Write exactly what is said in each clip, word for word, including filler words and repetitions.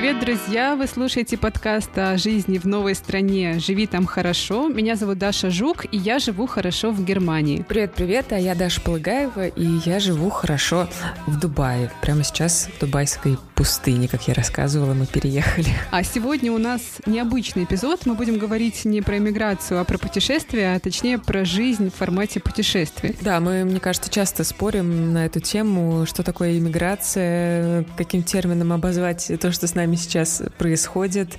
Привет, друзья! Вы слушаете подкаст о жизни в новой стране «Живи там хорошо». Меня зовут Даша Жук, и я живу хорошо в Германии. Привет-привет, а я Даша Полыгаева, и я живу хорошо в Дубае. Прямо сейчас в дубайской пустыне, как я рассказывала, мы переехали. А сегодня у нас необычный эпизод. Мы будем говорить не про эмиграцию, а про путешествия, а точнее про жизнь в формате путешествий. Да, мы, мне кажется, часто спорим на эту тему, что такое иммиграция, каким термином обозвать то, что с нами сейчас происходит,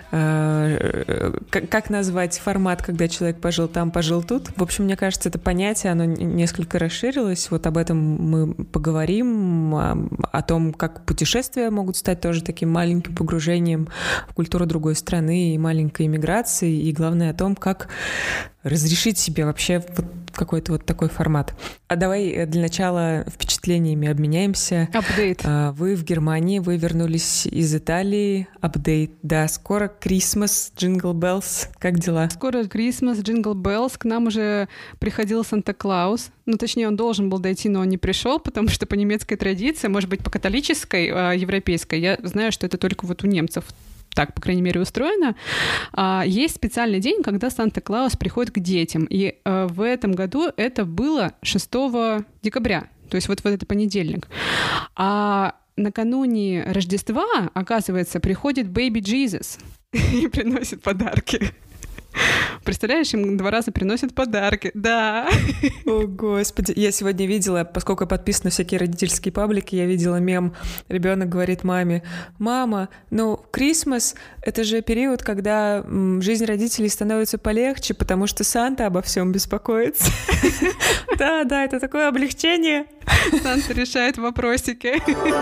как назвать формат, когда человек пожил там, пожил тут. В общем, мне кажется, это понятие, оно несколько расширилось. Вот об этом мы поговорим, о том, как путешествия могут стать тоже таким маленьким погружением в культуру другой страны и маленькой иммиграции, и главное о том, как разрешить себе вообще вот какой-то вот такой формат. А давай для начала впечатлениями обменяемся. Апдейт. Вы в Германии, вы вернулись из Италии. Апдейт. Да, скоро Крисмас, Джингл Беллс. Как дела? Скоро Крисмас, Джингл Беллс. К нам уже приходил Санта-Клаус. Ну, точнее, он должен был дойти, но он не пришел, потому что по немецкой традиции, может быть, по католической, европейской, я знаю, что это только вот у немцев так, по крайней мере, устроено. Есть специальный день, когда Санта-Клаус приходит к детям. И в этом году это было шестого декабря. То есть вот в этот понедельник. А накануне Рождества, оказывается, приходит Baby Jesus и приносит подарки. Представляешь, им два раза приносят подарки. Да. О, Господи. Я сегодня видела, поскольку я подписана на всякие родительские паблики, я видела мем. Ребенок говорит маме: «Мама, ну, Крисмас — это же период, когда м, жизнь родителей становится полегче, потому что Санта обо всем беспокоится». Да, да, это такое облегчение. Санта решает вопросики.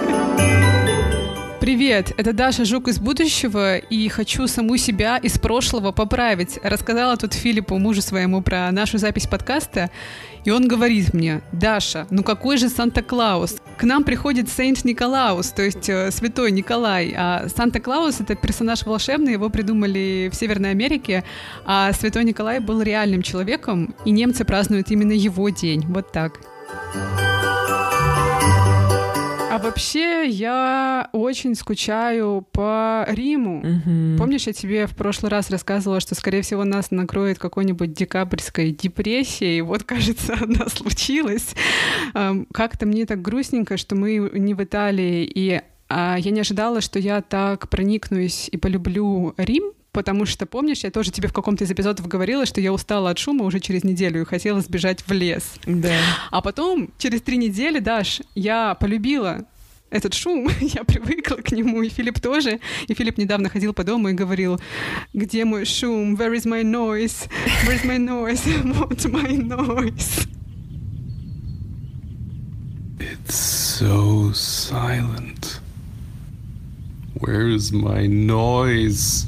Привет, это Даша Жук из будущего, и хочу саму себя из прошлого поправить. Рассказала тут Филиппу, мужу своему, про нашу запись подкаста, и он говорит мне: «Даша, ну какой же Санта-Клаус? К нам приходит Сейнт Николаус, то есть э, Святой Николай, а Санта-Клаус — это персонаж волшебный, его придумали в Северной Америке, а Святой Николай был реальным человеком, и немцы празднуют именно его день». Вот так. А вообще, я очень скучаю по Риму. Mm-hmm. Помнишь, я тебе в прошлый раз рассказывала, что, скорее всего, нас накроет какой-нибудь декабрьской депрессией. Вот, кажется, она случилась. Как-то мне так грустненько, что мы не в Италии. И я не ожидала, что я так проникнусь и полюблю Рим. Потому что, помнишь, я тоже тебе в каком-то из эпизодов говорила, что я устала от шума уже через неделю и хотела сбежать в лес. Да. А потом, через три недели, Даш, я полюбила этот шум, я привыкла к нему, и Филипп тоже. И Филипп недавно ходил по дому и говорил: «Где мой шум? Where is my noise? Where is my noise? I want my noise». It's so silent. Where is my noise?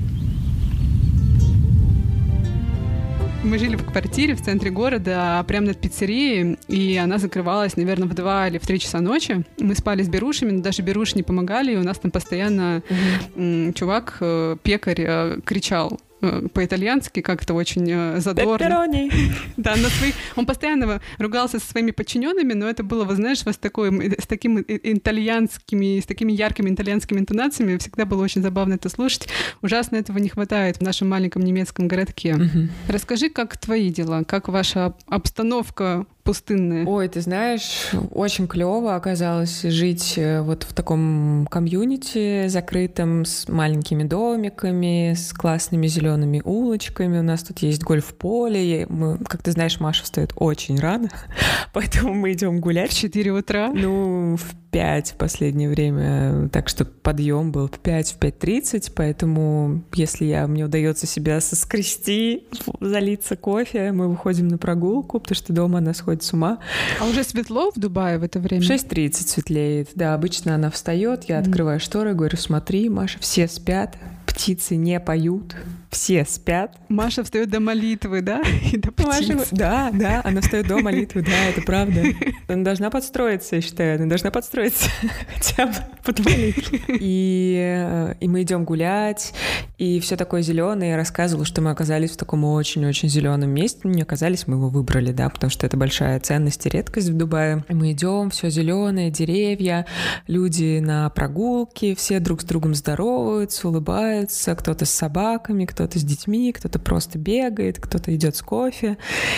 Мы жили в квартире в центре города, прямо над пиццерией, и она закрывалась, наверное, в два или в три часа ночи. Мы спали с берушами, но даже беруши не помогали, и у нас там постоянно mm-hmm. чувак, пекарь, кричал по-итальянски, как-то очень задорно. Пепперони. Да, на своих... Он постоянно ругался со своими подчиненными, но это было, вы знаешь, с, такой, с такими итальянскими, с такими яркими итальянскими интонациями. Всегда было очень забавно это слушать. Ужасно этого не хватает в нашем маленьком немецком городке. Угу. Расскажи, как твои дела? Как ваша обстановка пустынная? Ой, ты знаешь, очень клево оказалось жить вот в таком комьюнити закрытом, с маленькими домиками, с классными зелеными улочками. У нас тут есть гольф-поле. Мы, как ты знаешь, Маша встает очень рано, поэтому мы идем гулять. В четыре утра? Ну, в пять в последнее время. Так что подъем был в пять, в пять тридцать, поэтому если я, мне удается себя соскрести, залиться кофе, мы выходим на прогулку, потому что дома она сходит с ума. А уже светло в Дубае в это время? В шесть тридцать светлеет, да. Обычно она встает, я открываю шторы, говорю: смотри, Маша, все спят, птицы не поют, все спят. Маша встает до молитвы, да? И до птиц. Маша, да, да, она встает до молитвы, да, это правда. Она должна подстроиться, я считаю, она должна подстроиться хотя бы под молитву. И, и мы идем гулять, и все такое зеленое. Я рассказывала, что мы оказались в таком очень-очень зеленом месте. Ну, не оказались, мы его выбрали, да, потому что это большая ценность и редкость в Дубае. И мы идем, все зеленое, деревья, люди на прогулке, все друг с другом здороваются, улыбаются, кто-то с собаками, кто-то с детьми, кто-то просто бегает, кто-то идет с кофе.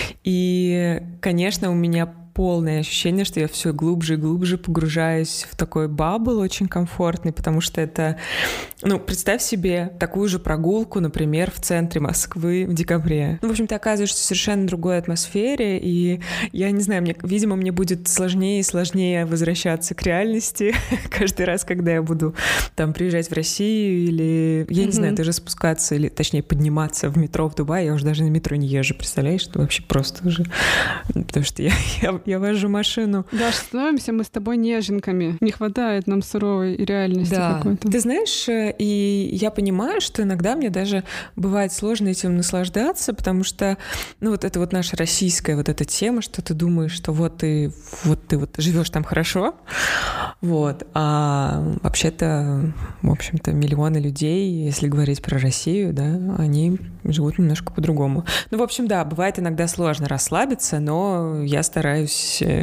И, конечно, у меня полное ощущение, что я все глубже и глубже погружаюсь в такой бабл очень комфортный, потому что это, ну, представь себе такую же прогулку, например, в центре Москвы в декабре. Ну, в общем, ты оказываешься в совершенно другой атмосфере, и я не знаю, мне, видимо, мне будет сложнее и сложнее возвращаться к реальности каждый раз, когда я буду там приезжать в Россию или, я mm-hmm. не знаю, даже спускаться, или, точнее, подниматься в метро в Дубае. Я уже даже на метро не езжу, представляешь? Это вообще просто уже... Потому что я, я Я вожу машину. Да, становимся мы с тобой неженками. Не хватает нам суровой реальности да. какой-то. Ты знаешь, и я понимаю, что иногда мне даже бывает сложно этим наслаждаться, потому что, ну, вот это вот наша российская вот эта тема, что ты думаешь, что вот ты вот ты вот живешь там хорошо, вот, а вообще-то, в общем-то, миллионы людей, если говорить про Россию, да, они живут немножко по-другому. Ну, в общем, да, бывает иногда сложно расслабиться, но я стараюсь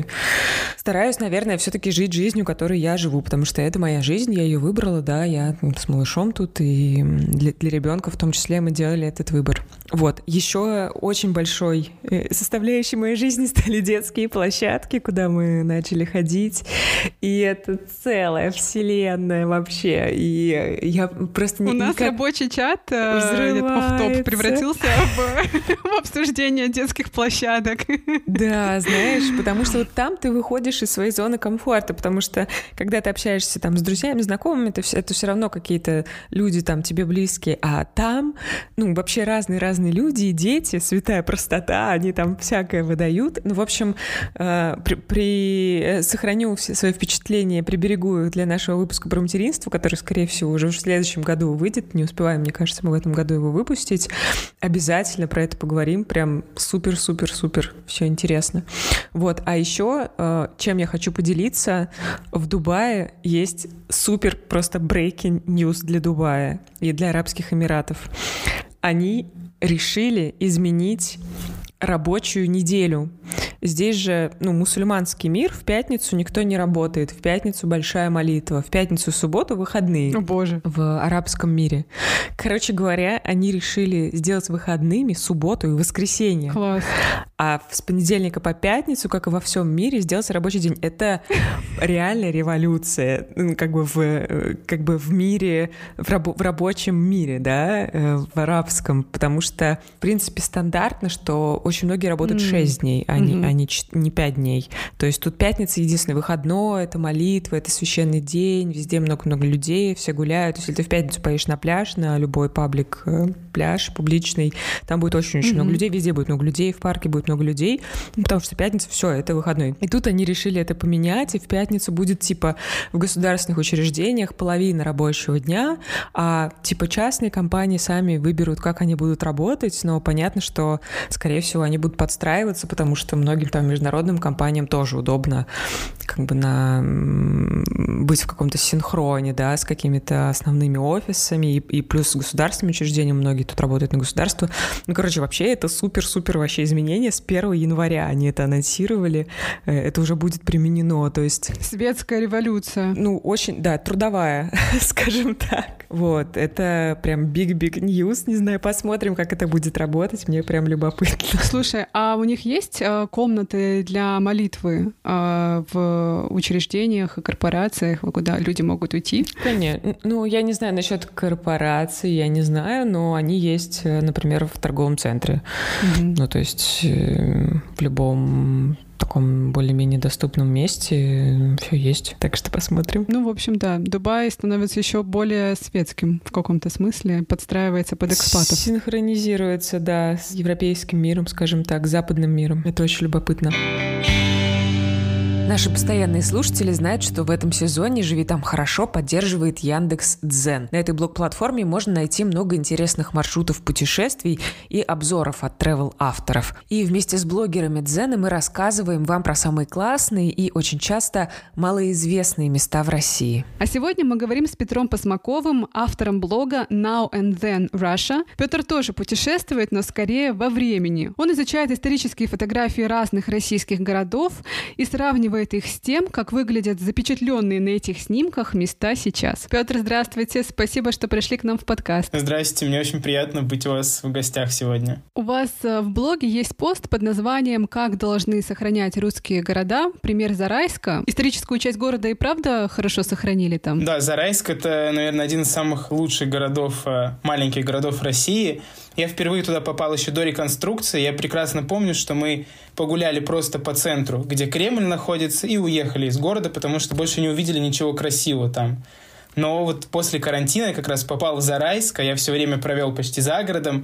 Стараюсь, наверное, все-таки жить жизнью, которой я живу, потому что это моя жизнь, я ее выбрала, да, я с малышом тут, и для, для ребенка в том числе мы делали этот выбор. Вот, еще очень большой составляющей моей жизни стали детские площадки, куда мы начали ходить, и это целая вселенная вообще, и я просто не... У нас никак... рабочий чат в топ превратился в, в обсуждение детских площадок. Да, знаешь, потому что вот там ты выходишь из своей зоны комфорта, потому что когда ты общаешься там с друзьями, знакомыми, это, это все равно какие-то люди там тебе близкие, а там, ну, вообще разные-разные люди и дети, святая простота, они там всякое выдают. Ну, в общем, э, при, при, сохраню все свои впечатления, приберегу их для нашего выпуска про материнство, который, скорее всего, уже в следующем году выйдет, не успеваем, мне кажется, мы в этом году его выпустить. Обязательно про это поговорим, прям супер-супер-супер, все интересно. Вот, а еще, чем я хочу поделиться, в Дубае есть супер просто breaking news для Дубая и для Арабских Эмиратов. Они решили изменить рабочую неделю. Здесь же, ну, мусульманский мир, в пятницу никто не работает, в пятницу большая молитва, в пятницу и субботу выходные. О, боже. В арабском мире. Короче говоря, они решили сделать выходными субботу и воскресенье. Класс. А с понедельника по пятницу, как и во всем мире, сделать рабочий день. Это реальная революция, как бы в, как бы в мире, в, раб, в рабочем мире, да, в арабском, потому что, в принципе, стандартно, что очень многие работают mm. шесть дней, а, mm-hmm. не, а не, не пять дней. То есть тут пятница единственный выходной, это молитва, это священный день, везде много-много людей, все гуляют. Если ты в пятницу поедешь на пляж, на любой паблик пляж публичный, там будет очень-очень mm-hmm. много людей, везде будет много людей, в парке будет много людей, потому что пятница, все, это выходной. И тут они решили это поменять, и в пятницу будет типа в государственных учреждениях половина рабочего дня, а типа частные компании сами выберут, как они будут работать, но понятно, что, скорее всего, они будут подстраиваться, потому что многим там международным компаниям тоже удобно как бы на... быть в каком-то синхроне, да, с какими-то основными офисами, и, и плюс с государственными учреждениями, многие тут работают на государство. Ну, короче, вообще это супер-супер вообще изменение. С первого января они это анонсировали, это уже будет применено, то есть... Светская революция. Ну, очень, да, трудовая, скажем так. Вот, это прям big-big news, не знаю, посмотрим, как это будет работать, мне прям любопытно. Слушай, а у них есть э, комнаты для молитвы э, в учреждениях и корпорациях, куда люди могут уйти? Конечно. Ну, я не знаю насчет корпораций, я не знаю, но они есть, например, в торговом центре. Mm-hmm. Ну, то есть э, в любом таком более-менее доступном месте все есть. Так что посмотрим. Ну, в общем, да. Дубай становится еще более светским в каком-то смысле, подстраивается под экспатов. Синхронизируется, да, с европейским миром, скажем так, с западным миром. Это очень любопытно. Наши постоянные слушатели знают, что в этом сезоне «Живи там хорошо» поддерживает Яндекс.Дзен. На этой блог-платформе можно найти много интересных маршрутов путешествий и обзоров от travel-авторов. И вместе с блогерами Дзена мы рассказываем вам про самые классные и очень часто малоизвестные места в России. А сегодня мы говорим с Петром Посмаковым, автором блога Now and Then Russia. Петр тоже путешествует, но скорее во времени. Он изучает исторические фотографии разных российских городов и сравнивает их с тем, как выглядят запечатленные на этих снимках места сейчас. Петр, здравствуйте, спасибо, что пришли к нам в подкаст. Здравствуйте, мне очень приятно быть у вас в гостях сегодня. У вас в блоге есть пост под названием «Как должны сохранять русские города». Пример Зарайска. Историческую часть города и правда хорошо сохранили там? Да, Зарайск — это, наверное, один из самых лучших городов, маленьких городов России. Я впервые туда попал еще до реконструкции. Я прекрасно помню, что мы погуляли просто по центру, где Кремль находится, и уехали из города, потому что больше не увидели ничего красивого там. Но вот после карантина я как раз попал в Зарайск, а я все время провел почти за городом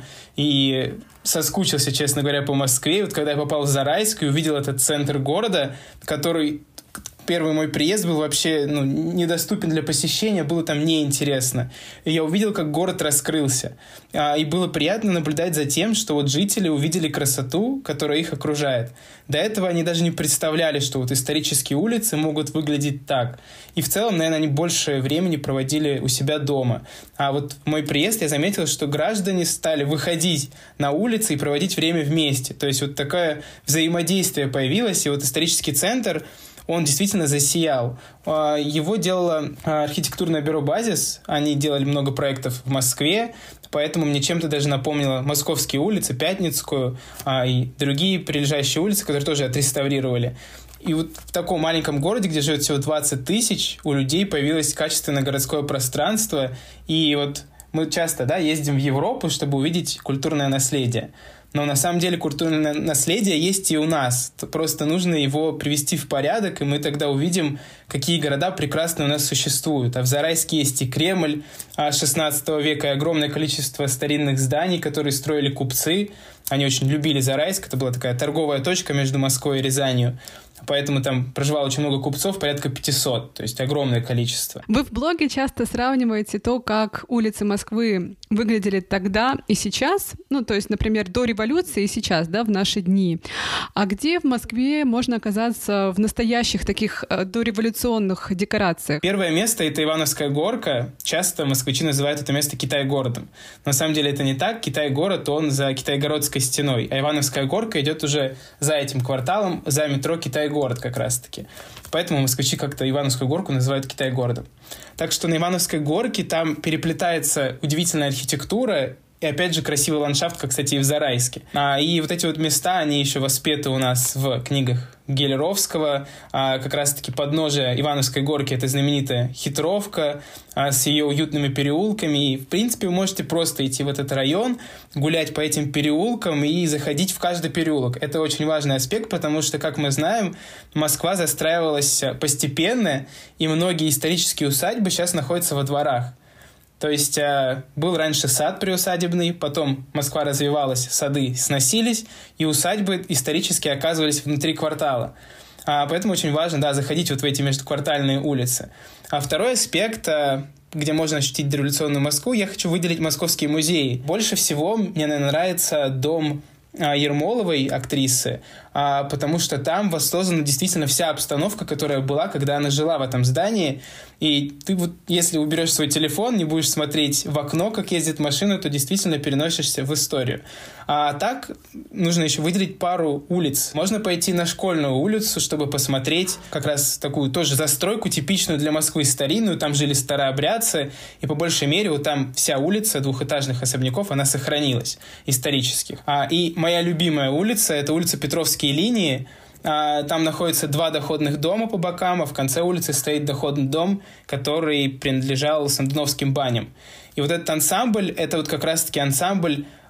и соскучился, честно говоря, по Москве. И вот когда я попал в Зарайск и увидел этот центр города, который... Первый мой приезд был вообще ну, недоступен для посещения, было там неинтересно. И я увидел, как город раскрылся. А, и было приятно наблюдать за тем, что вот жители увидели красоту, которая их окружает. До этого они даже не представляли, что вот исторические улицы могут выглядеть так. И в целом, наверное, они больше времени проводили у себя дома. А вот в мой приезд я заметил, что граждане стали выходить на улицы и проводить время вместе. То есть вот такое взаимодействие появилось, и вот исторический центр... Он действительно засиял. Его делало архитектурное бюро «Базис». Они делали много проектов в Москве, поэтому мне чем-то даже напомнило Московские улицы, Пятницкую и другие прилежащие улицы, которые тоже отреставрировали. И вот в таком маленьком городе, где живет всего двадцать тысяч, у людей появилось качественное городское пространство. И вот мы часто да, ездим в Европу, чтобы увидеть культурное наследие. Но на самом деле культурное наследие есть и у нас. Просто нужно его привести в порядок, и мы тогда увидим, какие города прекрасно у нас существуют. А в Зарайске есть и Кремль шестнадцатого века, и огромное количество старинных зданий, которые строили купцы. Они очень любили Зарайск. Это была такая торговая точка между Москвой и Рязанью. Поэтому там проживало очень много купцов, порядка пятьсот, то есть огромное количество. Вы в блоге часто сравниваете то, как улицы Москвы выглядели тогда и сейчас, ну, то есть, например, до революции и сейчас, да, в наши дни. А где в Москве можно оказаться в настоящих таких дореволюционных декорациях? Первое место — это Ивановская горка. Часто москвичи называют это место Китай-городом. На самом деле это не так. Китай-город, он за Китайгородской стеной, а Ивановская горка идет уже за этим кварталом, за метро Китай-город как раз-таки. Поэтому москвичи как-то Ивановскую горку называют Китай-городом. Так что на Ивановской горке там переплетается удивительная архитектура и, опять же, красивый ландшафт, как, кстати, и в Зарайске. А, и вот эти вот места, они еще воспеты у нас в книгах Гелеровского. А, как раз-таки подножие Ивановской горки — это знаменитая Хитровка а, с ее уютными переулками. И, в принципе, вы можете просто идти в этот район, гулять по этим переулкам и заходить в каждый переулок. Это очень важный аспект, потому что, как мы знаем, Москва застраивалась постепенно, и многие исторические усадьбы сейчас находятся во дворах. То есть э, был раньше сад приусадебный, потом Москва развивалась, сады сносились, и усадьбы исторически оказывались внутри квартала. А, поэтому очень важно, да, заходить вот в эти межквартальные улицы. А второй аспект, э, где можно ощутить дореволюционную Москву, я хочу выделить московские музеи. Больше всего мне, наверное, нравится дом Ермоловой, актрисы, потому что там воссоздана действительно вся обстановка, которая была, когда она жила в этом здании. И ты вот, если уберешь свой телефон, не будешь смотреть в окно, как ездит машина, то действительно переносишься в историю. А так нужно еще выделить пару улиц. Можно пойти на Школьную улицу, чтобы посмотреть как раз такую тоже застройку, типичную для Москвы, старинную. Там жили старообрядцы, и по большей мере вот там вся улица двухэтажных особняков, она сохранилась исторических. А, и моя любимая улица — это улица Петровские линии. Там находится два доходных дома по бокам, а в конце улицы стоит доходный дом, который принадлежал Сандуновским баням. И вот этот ансамбль — это вот как раз-таки ансамбль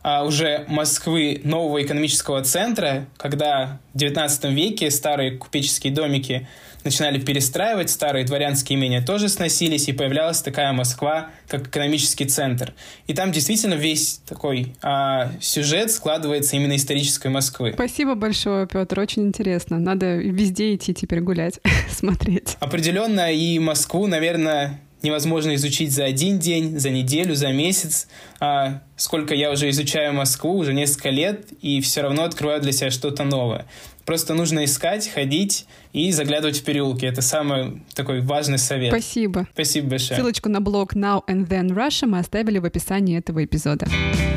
а, уже Москвы нового экономического центра, когда в девятнадцатом веке старые купеческие домики начинали перестраивать, старые дворянские имения тоже сносились, и появлялась такая Москва, как экономический центр. И там действительно весь такой а, сюжет складывается именно исторической Москвы. Спасибо большое, Петр, очень интересно. Надо везде идти теперь гулять, смотреть. Определенно, и Москву, наверное, невозможно изучить за один день, за неделю, за месяц. А сколько я уже изучаю Москву, уже несколько лет, и все равно открываю для себя что-то новое. Просто нужно искать, ходить и заглядывать в переулки. Это самый такой важный совет. Спасибо. Спасибо большое. Ссылочку на блог Now and Then Russia мы оставили в описании этого эпизода.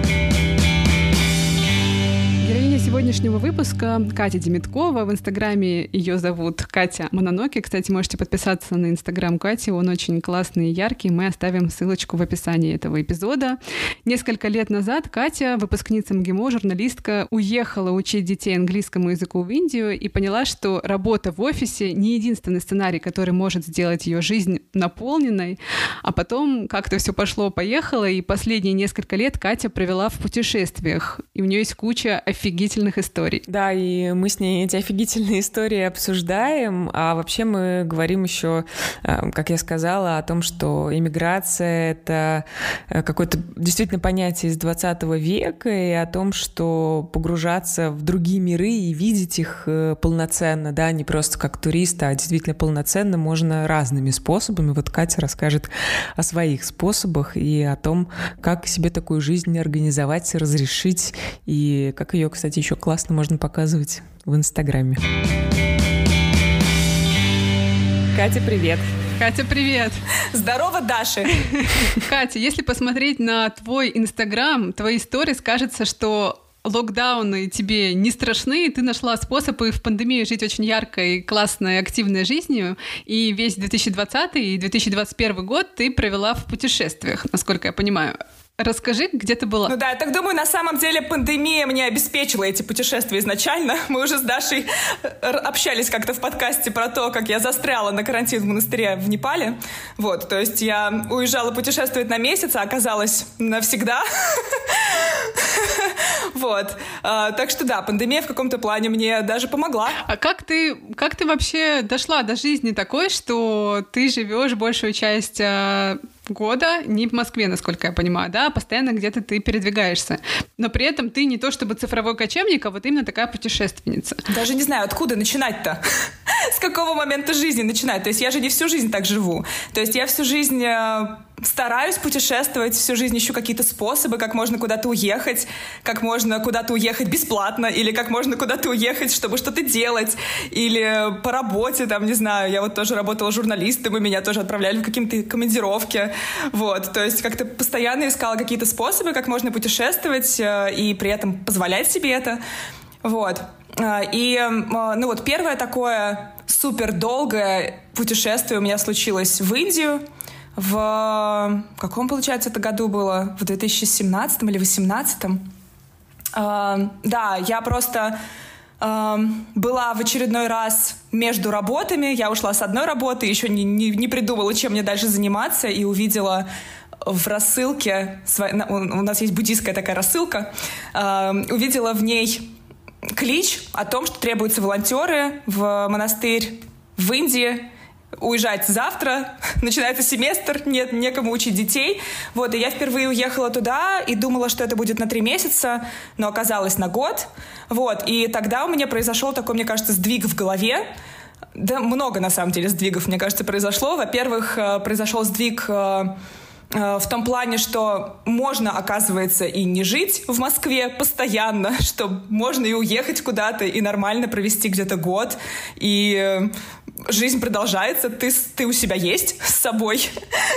Героиня сегодняшнего выпуска Катя Демиткова. В Инстаграме ее зовут Катя Мононоки. Кстати, можете подписаться на Инстаграм Кати. Он очень классный и яркий. Мы оставим ссылочку в описании этого эпизода. Несколько лет назад Катя, выпускница МГИМО, журналистка, уехала учить детей английскому языку в Индию и поняла, что работа в офисе не единственный сценарий, который может сделать ее жизнь наполненной. А потом как-то все пошло-поехало, и последние несколько лет Катя провела в путешествиях. И у нее есть куча офигительных историй. Да, и мы с ней эти офигительные истории обсуждаем, а вообще мы говорим еще, как я сказала, о том, что иммиграция — это какое-то действительно понятие из двадцатого века, и о том, что погружаться в другие миры и видеть их полноценно, да, не просто как туриста, а действительно полноценно можно разными способами. Вот Катя расскажет о своих способах и о том, как себе такую жизнь организовать, разрешить, и как ее, кстати, еще классно можно показывать в Инстаграме. Катя, привет! Катя, привет! Здорово, Даша! Катя, если посмотреть на твой Инстаграм, твои сторис, кажется, что локдауны тебе не страшны, ты нашла способы в пандемии жить очень яркой, классной, активной жизнью, и весь две тысячи двадцатый и две тысячи двадцать первый год ты провела в путешествиях, насколько я понимаю. Расскажи, где ты была? Ну да, я так думаю, на самом деле пандемия мне обеспечила эти путешествия изначально. Мы уже с Дашей общались как-то в подкасте про то, как я застряла на карантин в монастыре в Непале. Вот, то есть я уезжала путешествовать на месяц, а оказалась навсегда. Вот. Так что да, пандемия в каком-то плане мне даже помогла. А как ты, как ты вообще дошла до жизни такой, что ты живешь большую часть года не в Москве, насколько я понимаю, да, постоянно где-то ты передвигаешься. Но при этом ты не то чтобы цифровой кочевник, а вот именно такая путешественница. Даже не знаю, откуда начинать-то. С какого момента жизни начинать? То есть я же не всю жизнь так живу. То есть я всю жизнь стараюсь путешествовать, всю жизнь ищу какие-то способы, как можно куда-то уехать, как можно куда-то уехать бесплатно, или как можно куда-то уехать, чтобы что-то делать, или по работе, там, не знаю, я вот тоже работала журналистом, и меня тоже отправляли в какие-то командировки, вот, то есть как-то постоянно искала какие-то способы, как можно путешествовать и при этом позволять себе это, вот. И, ну вот, первое такое супер долгое путешествие у меня случилось в Индию. В каком, получается, это году было? В две тысячи семнадцатом или две тысячи восемнадцатом? Uh, да, я просто uh, была в очередной раз между работами. Я ушла с одной работы, еще не, не, не придумала, чем мне дальше заниматься, и увидела в рассылке, у нас есть буддийская такая рассылка, uh, увидела в ней клич о том, что требуются волонтеры в монастырь в Индии. Уезжать завтра, начинается семестр, нет некому учить детей. Вот, и я впервые уехала туда и думала, что это будет на три месяца, но оказалось на год. Вот, и тогда у меня произошел такой, мне кажется, сдвиг в голове. Да, много, на самом деле, сдвигов, мне кажется, произошло. Во-первых, произошел сдвиг в том плане, что можно, оказывается, и не жить в Москве постоянно, что можно и уехать куда-то, и нормально провести где-то год, и жизнь продолжается, ты, ты у себя есть с собой.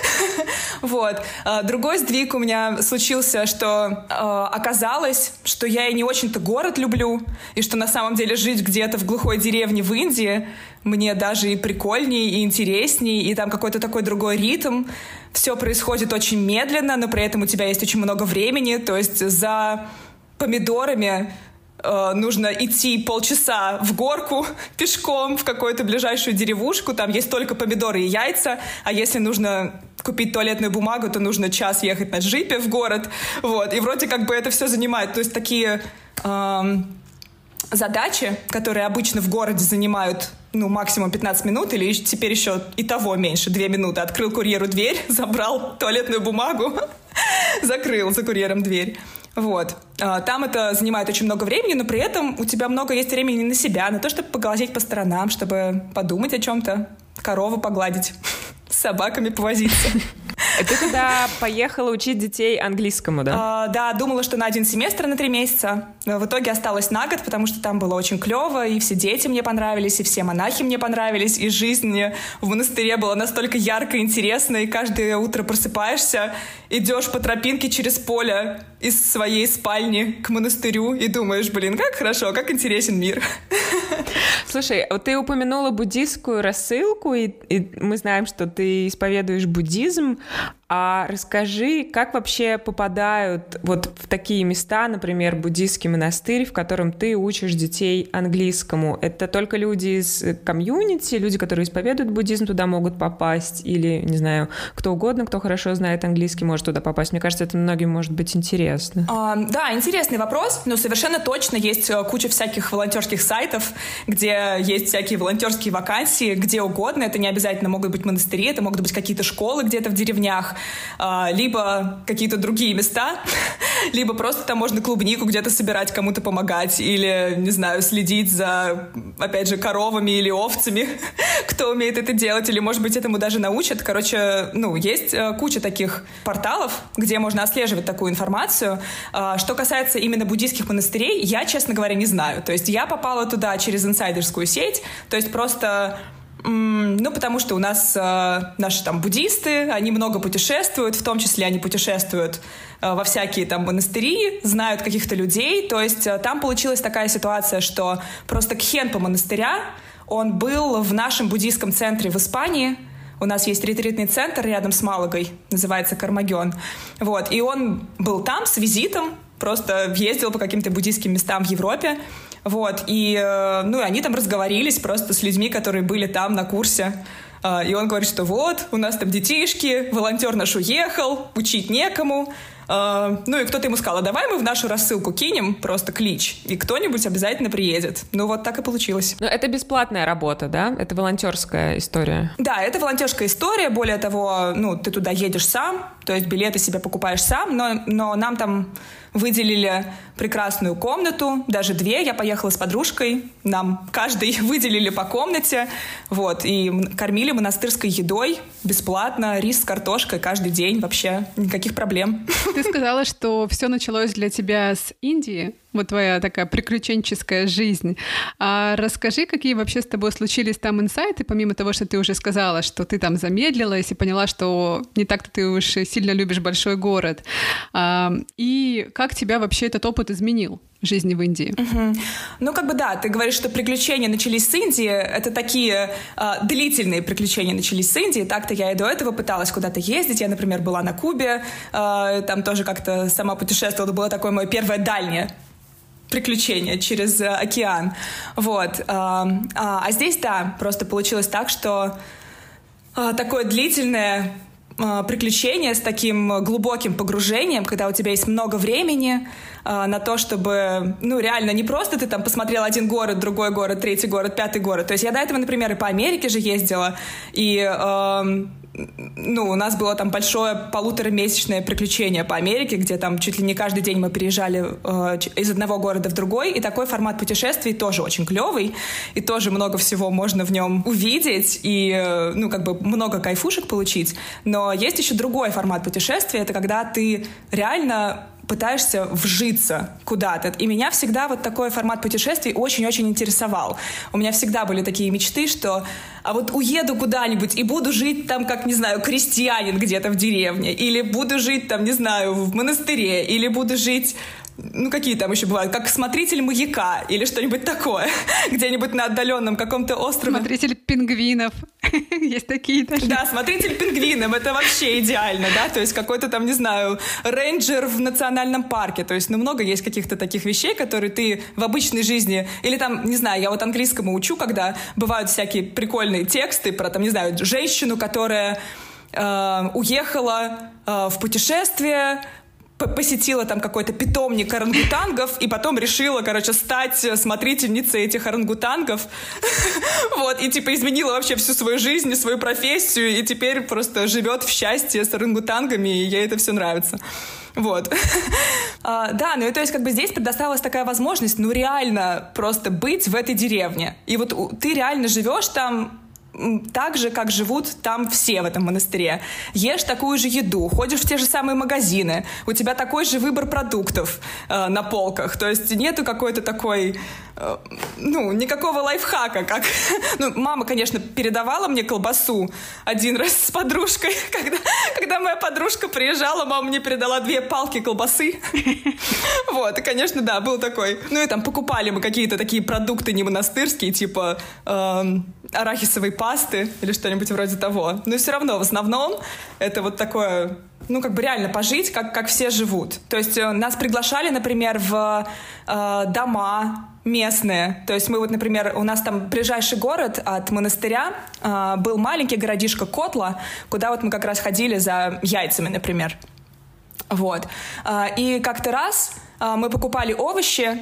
Вот. Другой сдвиг у меня случился, что оказалось, что я и не очень-то город люблю, и что на самом деле жить где-то в глухой деревне в Индии мне даже и прикольнее, и интереснее, и там какой-то такой другой ритм. Все происходит очень медленно, но при этом у тебя есть очень много времени, то есть за помидорами э, нужно идти полчаса в горку пешком в какую-то ближайшую деревушку, там есть только помидоры и яйца, а если нужно купить туалетную бумагу, то нужно час ехать на джипе в город, вот, и вроде как бы это все занимает, то есть такие эм, задачи, которые обычно в городе занимают, ну, максимум пятнадцать минут, или теперь еще и того меньше, две минуты. Открыл курьеру дверь, забрал туалетную бумагу, закрыл за курьером дверь. Вот. Там это занимает очень много времени, но при этом у тебя много есть времени на себя, на то, чтобы поглазеть по сторонам, чтобы подумать о чем-то, корову погладить, с собаками повозиться. Ты туда поехала учить детей английскому, да? А, да, думала, что на один семестр, на три месяца. В итоге осталась на год, потому что там было очень клево, и все дети мне понравились, и все монахи мне понравились, и жизнь в монастыре была настолько ярко и интересна, и каждое утро просыпаешься, идешь по тропинке через поле из своей спальни к монастырю и думаешь, блин, как хорошо, как интересен мир. Слушай, вот ты упомянула буддистскую рассылку, и, и мы знаем, что ты исповедуешь буддизм. А расскажи, как вообще попадают вот в такие места, например, буддийский монастырь, в котором ты учишь детей английскому? Это только люди из комьюнити, люди, которые исповедуют буддизм, туда могут попасть? Или, не знаю, кто угодно, кто хорошо знает английский, может туда попасть? Мне кажется, это многим может быть интересно. А, да, интересный вопрос, но совершенно точно есть куча всяких волонтерских сайтов, где есть всякие волонтерские вакансии, где угодно. Это не обязательно могут быть монастыри, это могут быть какие-то школы где-то в деревнях, либо какие-то другие места, либо просто там можно клубнику где-то собирать, кому-то помогать, или, не знаю, следить за, опять же, коровами или овцами, кто умеет это делать, или, может быть, этому даже научат. Короче, ну, есть куча таких порталов, где можно отслеживать такую информацию. Что касается именно буддийских монастырей, я, честно говоря, не знаю. То есть я попала туда через инсайдерскую сеть, то есть просто... Ну, потому что у нас э, наши там буддисты, они много путешествуют, в том числе они путешествуют э, во всякие там монастыри, знают каких-то людей, то есть э, там получилась такая ситуация, что просто кхенпа монастыря, он был в нашем буддийском центре в Испании. У нас есть ретритный центр рядом с Малагой, называется Кармагён, вот, и он был там с визитом, просто ездил по каким-то буддийским местам в Европе. Вот, и, ну, они там разговорились просто с людьми, которые были там на курсе. И он говорит, что вот, у нас там детишки, волонтер наш уехал, учить некому. Ну, и кто-то ему сказал, а давай мы в нашу рассылку кинем просто клич, и кто-нибудь обязательно приедет. Ну, вот так и получилось. Но это бесплатная работа, да? Это волонтерская история? Да, это волонтерская история. Более того, ну, ты туда едешь сам, то есть билеты себе покупаешь сам, но, но нам там выделили прекрасную комнату, даже две. Я поехала с подружкой, нам каждый выделили по комнате, вот, и кормили монастырской едой бесплатно, рис с картошкой каждый день, вообще никаких проблем. Ты сказала, что все началось для тебя с Индии, вот твоя такая приключенческая жизнь. А расскажи, какие вообще с тобой случились там инсайты, помимо того, что ты уже сказала, что ты там замедлилась и поняла, что не так-то ты уж сильно любишь большой город. А, и как тебя вообще этот опыт изменил жизни в Индии? Угу. Ну, как бы да, ты говоришь, что приключения начались с Индии, это такие э, длительные приключения начались с Индии, так-то я и до этого пыталась куда-то ездить, я, например, была на Кубе, э, там тоже как-то сама путешествовала, это было такое мое первое дальнее приключение через э, океан, вот, э, а, а здесь, да, просто получилось так, что э, такое длительное приключение с таким глубоким погружением, когда у тебя есть много времени э, на то, чтобы, ну, реально, не просто ты там посмотрел один город, другой город, третий город, пятый город. То есть я до этого, например, и по Америке же ездила, и, э, ну, у нас было там большое полуторамесячное приключение по Америке, где там чуть ли не каждый день мы переезжали э, из одного города в другой, и такой формат путешествий тоже очень клевый, и тоже много всего можно в нем увидеть, и, э, ну, как бы много кайфушек получить. Но есть еще другой формат путешествия, это когда ты реально пытаешься вжиться куда-то. И меня всегда вот такой формат путешествий очень-очень интересовал. У меня всегда были такие мечты, что а вот уеду куда-нибудь и буду жить там, как, не знаю, крестьянин где-то в деревне, или буду жить там, не знаю, в монастыре, или буду жить... Ну, какие там еще бывают? Как смотритель маяка или что-нибудь такое. Где-нибудь на отдаленном каком-то острове. Смотритель пингвинов. Есть такие даже. Да, смотритель пингвинов. Это вообще идеально, да? То есть какой-то там, не знаю, рейнджер в национальном парке. То есть, ну, много есть каких-то таких вещей, которые ты в обычной жизни... Или там, не знаю, я вот английскому учу, когда бывают всякие прикольные тексты про, там, не знаю, женщину, которая... э, уехала э, в путешествие, посетила там какой-то питомник орангутангов и потом решила, короче, стать смотрительницей этих орангутангов. Вот, и типа изменила вообще всю свою жизнь, свою профессию, и теперь просто живет в счастье с орангутангами, и ей это все нравится. Вот. а, да, ну и то есть как бы здесь предоставилась такая возможность, ну реально просто быть в этой деревне. И вот ты реально живешь там так же, как живут там все в этом монастыре. Ешь такую же еду, ходишь в те же самые магазины, у тебя такой же выбор продуктов э, на полках. То есть нету какой-то такой, э, ну, никакого лайфхака, как... Ну, мама, конечно, передавала мне колбасу один раз с подружкой. Когда, когда моя подружка приезжала, мама мне передала две палки колбасы. Вот, и, конечно, да, был такой. Ну, и там покупали мы какие-то такие продукты не монастырские, типа арахисовой пасты или что-нибудь вроде того. Но все равно, в основном, это вот такое, ну, как бы реально пожить, как, как все живут. То есть нас приглашали, например, в э, дома местные. То есть мы вот, например, у нас там ближайший город от монастыря э, был маленький городишко Котла, куда вот мы как раз ходили за яйцами, например. Вот. Э, и как-то раз э, мы покупали овощи,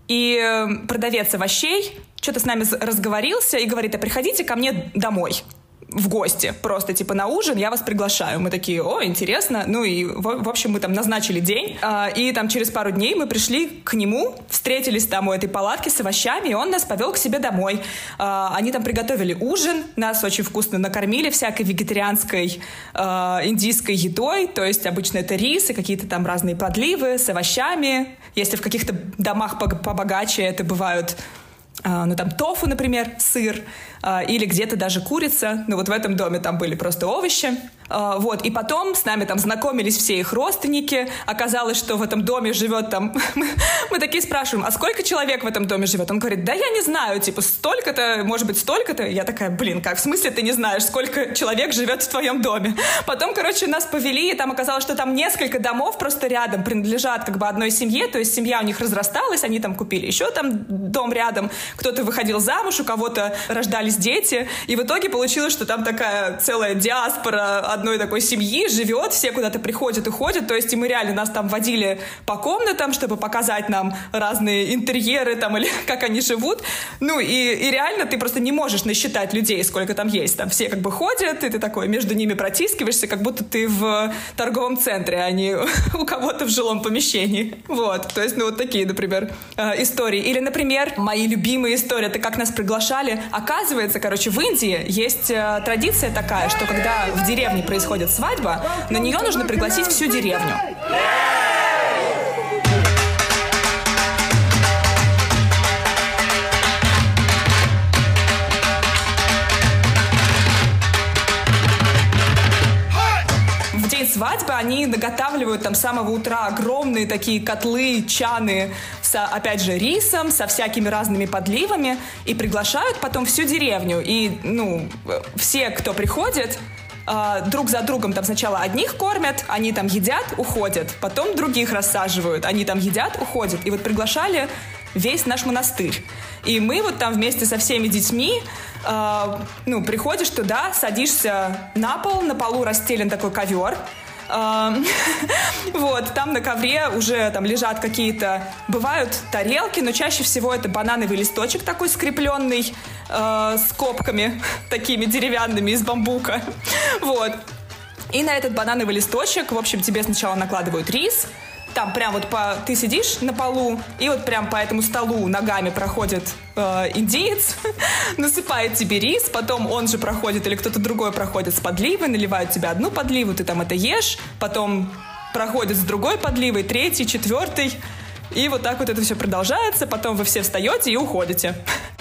и продавец овощей что-то с нами разговорился и говорит: а приходите ко мне домой в гости, просто типа на ужин, я вас приглашаю. Мы такие: о, интересно. Ну и, в, в общем, мы там назначили день, а, и там через пару дней мы пришли к нему, встретились там у этой палатки с овощами, и он нас повел к себе домой. А, они там приготовили ужин, нас очень вкусно накормили всякой вегетарианской а, индийской едой, то есть обычно это рис и какие-то там разные подливы с овощами. Если в каких-то домах побогаче это бывают... ну, там тофу, например, сыр, или где-то даже курица. Ну, вот в этом доме там были просто овощи. Вот, и потом с нами там знакомились все их родственники. Оказалось, что в этом доме живет там... Мы такие спрашиваем: а сколько человек в этом доме живет? Он говорит: да я не знаю, типа столько-то, может быть, столько-то. Я такая: блин, как, в смысле ты не знаешь, сколько человек живет в твоем доме? Потом, короче, нас повели, и там оказалось, что там несколько домов просто рядом принадлежат как бы одной семье, то есть семья у них разрасталась, они там купили еще там дом рядом, кто-то выходил замуж, у кого-то рождались дети, и в итоге получилось, что там такая целая диаспора одной такой семьи живет, все куда-то приходят и ходят, то есть и мы реально, нас там водили по комнатам, чтобы показать нам разные интерьеры там, или как они живут, ну и, и реально ты просто не можешь насчитать людей, сколько там есть, там все как бы ходят, и ты такой между ними протискиваешься, как будто ты в торговом центре, а не у кого-то в жилом помещении, вот, то есть, ну вот такие, например, истории, или, например, мои любимые истории, это как нас приглашали, оказывается, короче, в Индии есть традиция такая, что когда в деревне происходит свадьба, на нее нужно пригласить всю деревню. В день свадьбы они наготавливают там с самого утра огромные такие котлы, чаны с, опять же, рисом, со всякими разными подливами, и приглашают потом всю деревню. И, ну, все, кто приходит, друг за другом там сначала одних кормят, они там едят, уходят, потом других рассаживают, они там едят, уходят. И вот приглашали весь наш монастырь. И мы вот там вместе со всеми детьми, э, ну, приходишь туда, садишься на пол, на полу расстелен такой ковер. Э, вот, там на ковре уже там лежат какие-то, бывают тарелки, но чаще всего это банановый листочек такой скрепленный, э, с копками такими деревянными из бамбука. Вот. И на этот банановый листочек, в общем, тебе сначала накладывают рис. Там прям вот по... ты сидишь на полу, и вот прям по этому столу ногами проходит э, индиец, насыпает тебе рис, потом он же проходит, или кто-то другой проходит с подливой, наливают тебе одну подливу, ты там это ешь, потом проходит с другой подливой, третий, четвертый, и вот так вот это все продолжается, потом вы все встаете и уходите.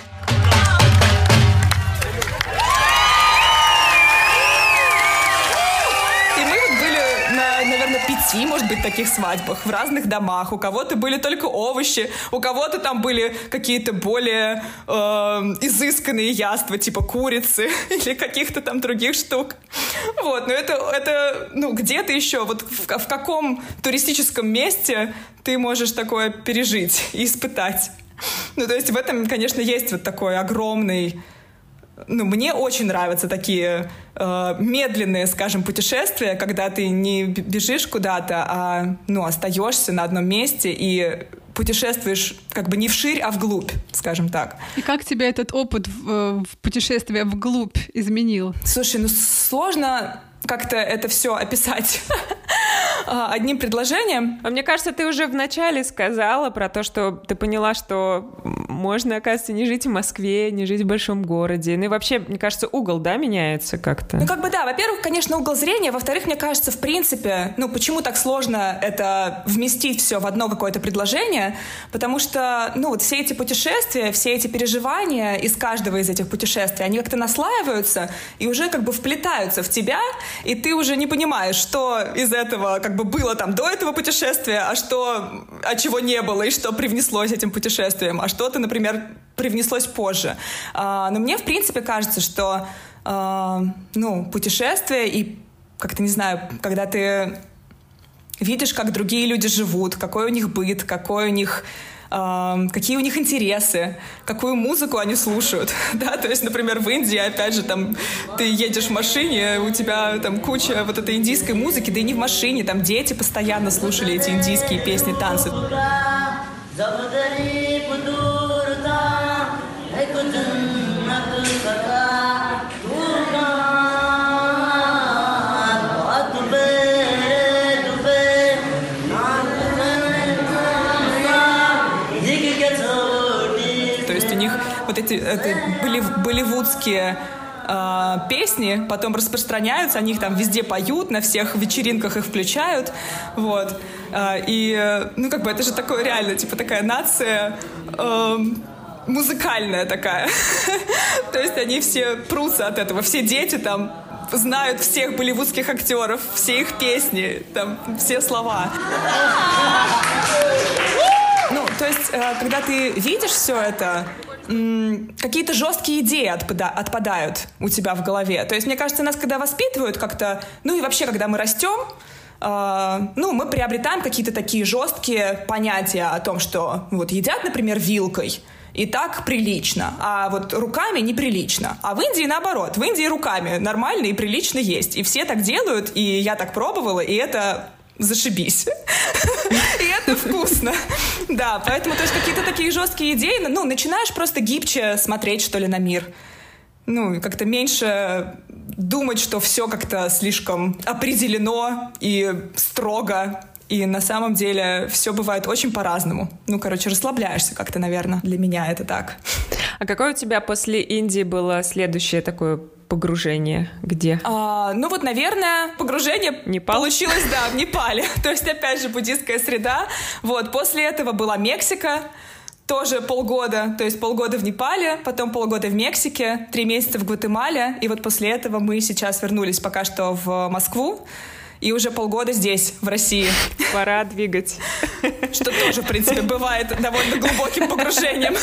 Пяти, может быть, таких свадьбах в разных домах. У кого-то были только овощи, у кого-то там были какие-то более э, изысканные яства, типа курицы или каких-то там других штук. Вот, но это, это ну, где-то еще, вот в, в каком туристическом месте ты можешь такое пережить и испытать. Ну, то есть в этом, конечно, есть вот такой огромный ну, мне очень нравятся такие э, медленные, скажем, путешествия, когда ты не бежишь куда-то, а, ну, остаешься на одном месте и путешествуешь как бы не вширь, а вглубь, скажем так. И как тебя этот опыт в, в путешествия вглубь изменил? Слушай, ну сложно как-то это все описать одним предложением. Мне кажется, ты уже вначале сказала про то, что ты поняла, что можно, оказывается, не жить в Москве, не жить в большом городе. Ну и вообще, мне кажется, угол, да, меняется как-то? Ну как бы да, во-первых, конечно, угол зрения, во-вторых, мне кажется, в принципе, ну почему так сложно это вместить все в одно какое-то предложение, потому что, ну вот все эти путешествия, все эти переживания из каждого из этих путешествий, они как-то наслаиваются и уже как бы вплетаются в тебя, и ты уже не понимаешь, что из этого как бы было там до этого путешествия, а что, а чего не было, и что привнеслось этим путешествием, а что-то, например, привнеслось позже. А, но мне, в принципе, кажется, что а, ну, путешествие и, как-то, не знаю, когда ты видишь, как другие люди живут, какой у них быт, какой у них... какие у них интересы, какую музыку они слушают, да, то есть, например, в Индии, опять же, там, ты едешь в машине, у тебя там куча вот этой индийской музыки, да и не в машине, там дети постоянно слушали эти индийские песни, танцы. Вот эти, эти болливудские э, песни потом распространяются, они их там везде поют, на всех вечеринках их включают, вот. Э, и, ну, как бы это же такое реально, типа такая нация э, музыкальная такая. То есть они все прутся от этого, все дети там знают всех болливудских актеров, все их песни, там, все слова. Ну, то есть, э, когда ты видишь все это, какие-то жесткие идеи отпада- отпадают у тебя в голове. То есть, мне кажется, нас когда воспитывают как-то, ну и вообще, когда мы растем, э, ну, мы приобретаем какие-то такие жесткие понятия о том, что вот едят, например, вилкой, и так прилично, а вот руками неприлично. А в Индии наоборот, в Индии руками нормально и прилично есть. И все так делают, и я так пробовала, и это... зашибись. И это вкусно. Да, поэтому, то есть, какие-то такие жесткие идеи, ну, начинаешь просто гибче смотреть, что ли, на мир. Ну, как-то меньше думать, что все как-то слишком определено и строго. И на самом деле все бывает очень по-разному. Ну, короче, расслабляешься как-то, наверное. Для меня это так. А какое у тебя после Индии было следующее такое погружение? Где? А, ну вот, наверное, погружение Непал? Получилось, да, в Непале. То есть, опять же, буддистская среда. Вот, после этого была Мексика. Тоже полгода, то есть полгода в Непале, потом полгода в Мексике, три месяца в Гватемале. И вот после этого мы сейчас вернулись пока что в Москву. И уже полгода здесь, в России. Пора двигать. Что тоже, в принципе, бывает довольно глубоким погружением.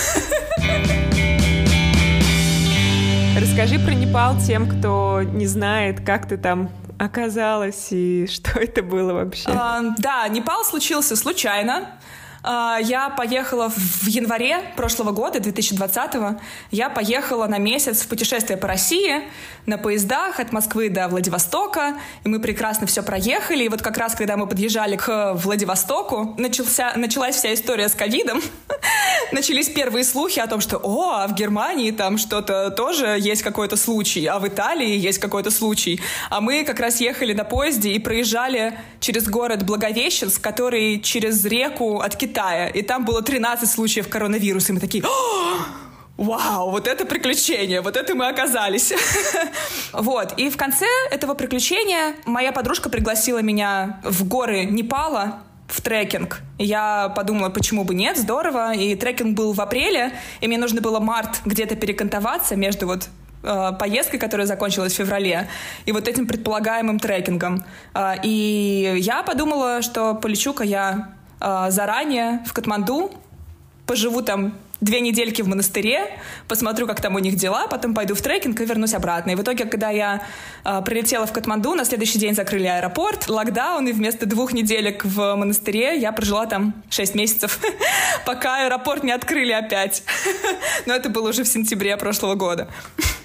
Расскажи про Непал тем, кто не знает, как ты там оказалась и что это было вообще. А, да, Непал случился случайно. Я поехала в январе прошлого года, две тысячи двадцатого, я поехала на месяц в путешествие по России на поездах от Москвы до Владивостока, и мы прекрасно все проехали, и вот как раз, когда мы подъезжали к Владивостоку, начался, началась вся история с ковидом, начались первые слухи о том, что, о, а в Германии там что-то тоже есть какой-то случай, а в Италии есть какой-то случай, а мы как раз ехали на поезде и проезжали через город Благовещенск, который через реку от Китая, Китая, и там было тринадцать случаев коронавируса, и мы такие: вау, вот это приключение, вот это мы оказались. Вот, и в конце этого приключения моя подружка пригласила меня в горы Непала, в трекинг. Я подумала, почему бы нет, здорово, и трекинг был в апреле, и мне нужно было март где-то перекантоваться между вот поездкой, которая закончилась в феврале, и вот этим предполагаемым трекингом. И я подумала, что полечу-ка я заранее в Катманду, поживу там две недельки в монастыре, посмотрю, как там у них дела, потом пойду в трекинг и вернусь обратно. И в итоге, когда я э, прилетела в Катманду, на следующий день закрыли аэропорт, локдаун, и вместо двух неделек в монастыре я прожила там шесть месяцев, пока аэропорт не открыли опять. Но это было уже в сентябре прошлого года.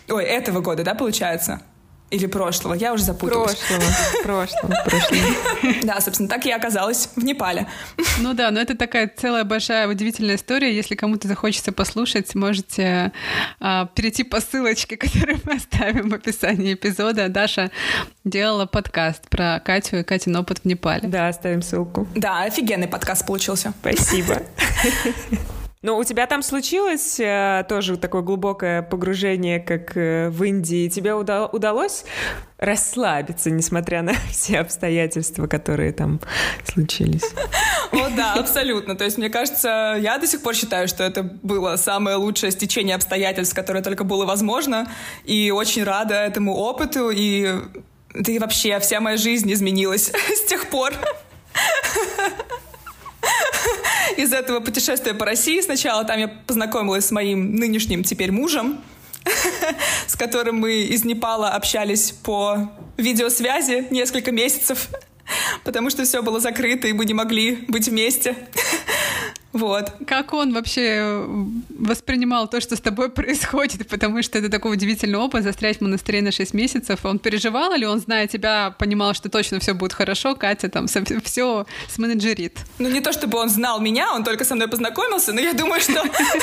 Ой, этого года, да, получается? Или прошлого, я уже запуталась. Прошлого, прошлого, прошлого. Да, собственно, так я оказалась в Непале. Ну да, но это такая целая большая удивительная история. Если кому-то захочется послушать, можете а, перейти по ссылочке, которую мы оставим в описании эпизода. Даша делала подкаст про Катю и Катин опыт в Непале. Да, оставим ссылку. Да, офигенный подкаст получился. Спасибо. Но у тебя там случилось э, тоже такое глубокое погружение, как э, в Индии. Тебе уда- удалось расслабиться, несмотря на все обстоятельства, которые там случились? О, да, абсолютно. То есть, мне кажется, я до сих пор считаю, что это было самое лучшее стечение обстоятельств, которое только было возможно. И очень рада этому опыту. И, да и вообще вся моя жизнь изменилась с тех пор. Из этого путешествия по России сначала там я познакомилась с моим нынешним теперь мужем, с которым мы из Непала общались по видеосвязи несколько месяцев, потому что все было закрыто, и мы не могли быть вместе. Вот. Как он вообще воспринимал то, что с тобой происходит? Потому что это такой удивительный опыт, застрять в монастыре на шесть месяцев. Он переживал или он, зная тебя, понимал, что точно все будет хорошо, Катя там все сменеджерит? Ну, не то чтобы он знал меня, он только со мной познакомился, но я думаю, что,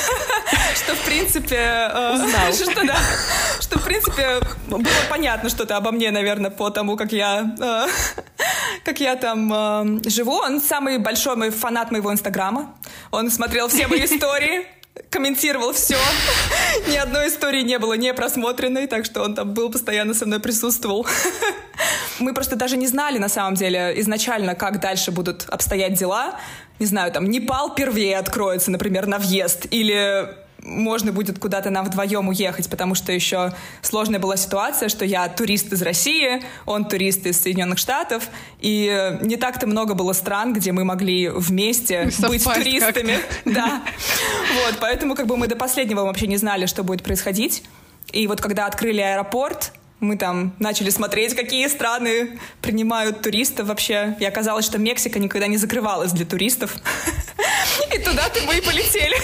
что в принципе... Узнал. Что, да, что, в принципе, было понятно что-то обо мне, наверное, по тому, как я, как я там живу. Он самый большой мой фанат моего Инстаграма. Он смотрел все мои истории, комментировал все. Ни одной истории не было не просмотренной, так что он там был, постоянно со мной присутствовал. Мы просто даже не знали, на самом деле, изначально, как дальше будут обстоять дела. Не знаю, там, Непал первее откроется, например, на въезд, или... можно будет куда-то нам вдвоем уехать, потому что еще сложная была ситуация, что я турист из России, он турист из Соединенных Штатов, и не так-то много было стран, где мы могли вместе совпасть быть туристами. Да. Вот, поэтому как бы мы до последнего вообще не знали, что будет происходить. И вот когда открыли аэропорт, мы там начали смотреть, какие страны принимают туристов вообще. И оказалось, что Мексика никогда не закрывалась для туристов. И туда-то мы и полетели.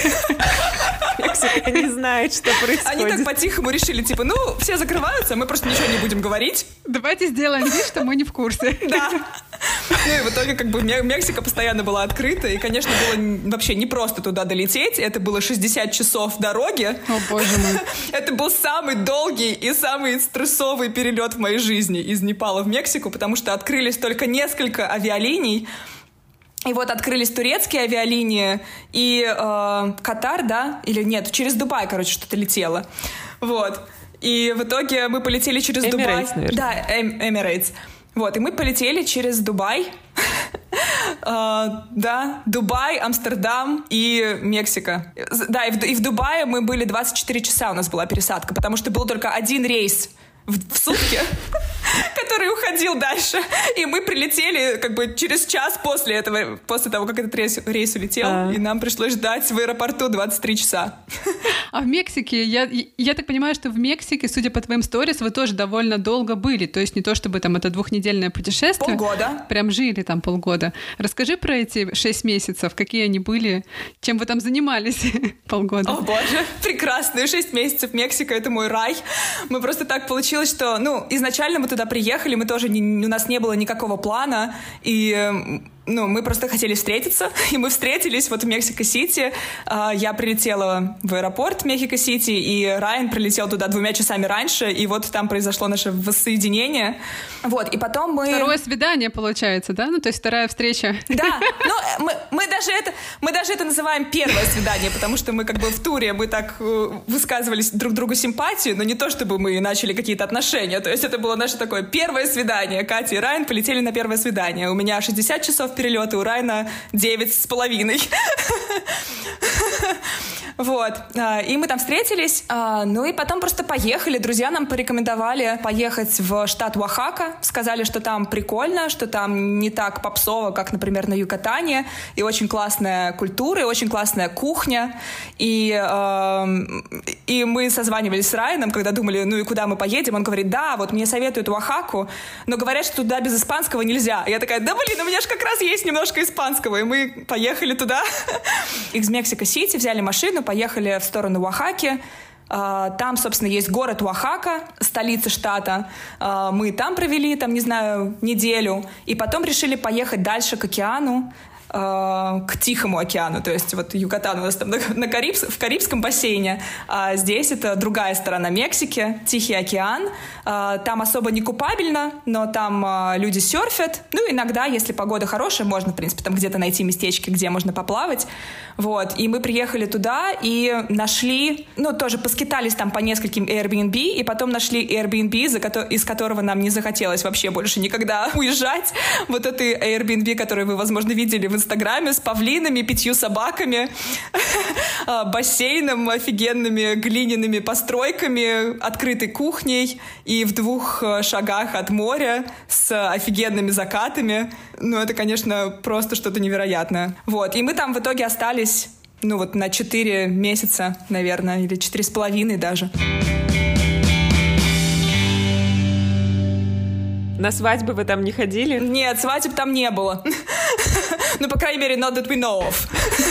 Мексика не знает, что происходит. Они так по-тихому решили, типа, ну, все закрываются, мы просто ничего не будем говорить. Давайте сделаем вид, что мы не в курсе. Да. Ну и в итоге как бы Мексика постоянно была открыта, и, конечно, было вообще не просто туда долететь. Это было шестьдесят часов дороги. О, боже мой. Это был самый долгий и самый стрессовый перелет в моей жизни из Непала в Мексику, потому что открылись только несколько авиалиний. И вот открылись турецкие авиалинии и э, Катар, да? Или нет, через Дубай, короче, что-то летело. Вот. И в итоге мы полетели через Emirates, Дубай. наверное. Да, эм, Emirates. Вот, и мы полетели через Дубай. Uh, да, Дубай, Амстердам и Мексика. Да, и в, и в Дубае мы были двадцать четыре часа, у нас была пересадка, потому что был только один рейс в, в сутки, который уходил дальше. И мы прилетели как бы через час после этого, после того, как этот рейс, рейс улетел, а. и нам пришлось ждать в аэропорту двадцать три часа. А в Мексике, я, я так понимаю, что в Мексике, судя по твоим сторис, вы тоже довольно долго были. То есть не то, чтобы там это двухнедельное путешествие. Полгода. Прям жили там полгода. Расскажи про эти шесть месяцев, какие они были, чем вы там занимались полгода. О, боже, прекрасные шесть месяцев. Мексика — это мой рай. Мы просто так получилось, что, ну, изначально мы туда приехали, мы тоже, не, у нас не было никакого плана, и... Ну, мы просто хотели встретиться, и мы встретились вот в Мексико-Сити. Я прилетела в аэропорт Мехико-Сити, и Райан прилетел туда двумя часами раньше, и вот там произошло наше воссоединение. Вот, и потом мы... Второе свидание, получается, да? Ну, то есть вторая встреча. Да, ну, мы, мы, даже это, мы даже это называем первое свидание, потому что мы как бы в туре, мы так высказывались друг другу симпатию, но не то, чтобы мы начали какие-то отношения. То есть это было наше такое первое свидание. Катя и Райан полетели на первое свидание. У меня шестьдесят часов перелеты, у Райана девять с половиной. Вот. И мы там встретились. Ну и потом просто поехали. Друзья нам порекомендовали поехать в штат Оахака. Сказали, что там прикольно, что там не так попсово, как, например, на Юкатане. И очень классная культура, и очень классная кухня. И, и мы созванивались с Райаном, когда думали, ну и куда мы поедем. Он говорит, да, вот мне советуют Оахаку, но говорят, что туда без испанского нельзя. И я такая, да блин, у меня же как раз есть немножко испанского. И мы поехали туда. Из Мексико-Сити взяли машину, поехали в сторону Оахаки. Там, собственно, есть город Оахака, столица штата. Мы там провели, там, не знаю, неделю. И потом решили поехать дальше к океану, к Тихому океану, то есть вот Юкатан у нас там на, на Карибс, в Карибском бассейне, а здесь это другая сторона Мексики, Тихий океан. Там особо не купабельно, но там люди серфят. Ну, иногда, если погода хорошая, можно, в принципе, там где-то найти местечки, где можно поплавать. Вот. И мы приехали туда и нашли, ну, тоже поскитались там по нескольким Airbnb, и потом нашли Airbnb, за ко- из которого нам не захотелось вообще больше никогда уезжать. Вот это Airbnb, который вы, возможно, видели в Инстаграме, с павлинами, пятью собаками, бассейном, офигенными глиняными постройками, открытой кухней и в двух шагах от моря с офигенными закатами. Ну, это, конечно, просто что-то невероятное. Вот. И мы там в итоге остались, ну, вот на четыре месяца, наверное, или четыре с половиной даже. На свадьбы вы там не ходили? Нет, свадеб там не было. Ну, по крайней мере, not that we know of.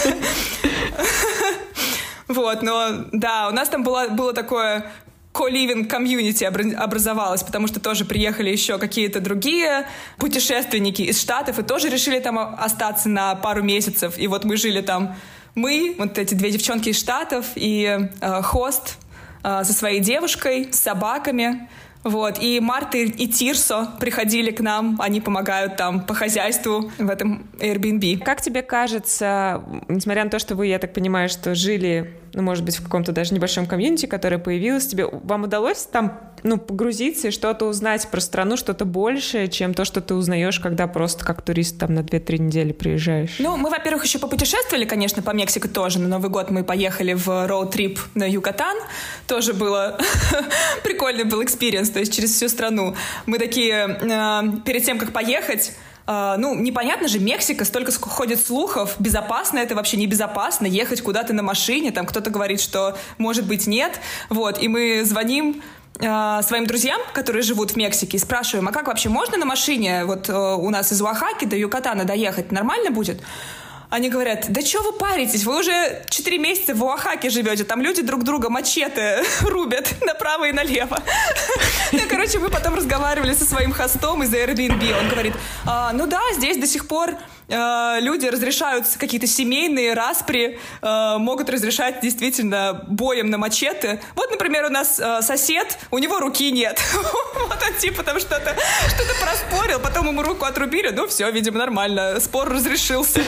Вот, но да, у нас там было, было такое co-living комьюнити образовалось, потому что тоже приехали еще какие-то другие путешественники из Штатов и тоже решили там остаться на пару месяцев. И вот мы жили там, мы, вот эти две девчонки из Штатов и э, хост э, со своей девушкой, с собаками. Вот. И Марта и Тирсо приходили к нам, они помогают там по хозяйству в этом Airbnb. Как тебе кажется, несмотря на то, что вы, я так понимаю, что жили, ну, может быть, в каком-то даже небольшом комьюнити, которое появилось, тебе, вам удалось там, ну, погрузиться и что-то узнать про страну, что-то большее, чем то, что ты узнаешь, когда просто как турист там на две-три недели приезжаешь? Ну, мы, во-первых, еще попутешествовали, конечно, по Мексике тоже. На Новый год мы поехали в роуд-трип на Юкатан. Тоже было прикольный был экспириенс, то есть через всю страну. Мы такие, э, перед тем, как поехать, Uh, ну, непонятно же, Мексика, столько ходит слухов, безопасно это вообще, небезопасно, ехать куда-то на машине, там кто-то говорит, что может быть нет, вот, и мы звоним uh, своим друзьям, которые живут в Мексике, и спрашиваем, а как вообще можно на машине, вот uh, у нас из Оахаки до Юкатана доехать, нормально будет? Они говорят, да что вы паритесь, вы уже четыре месяца в Оахаке живете, там люди друг друга мачете рубят направо и налево. Ну, короче, мы потом разговаривали со своим хостом из Airbnb, он говорит, а, ну да, здесь до сих пор а, люди разрешают какие-то семейные распри, а, могут разрешать действительно боем на мачете. Вот, например, у нас а, сосед, у него руки нет. Вот он типа там что-то что-то проспорил, потом ему руку отрубили, ну все, видимо, нормально, спор разрешился.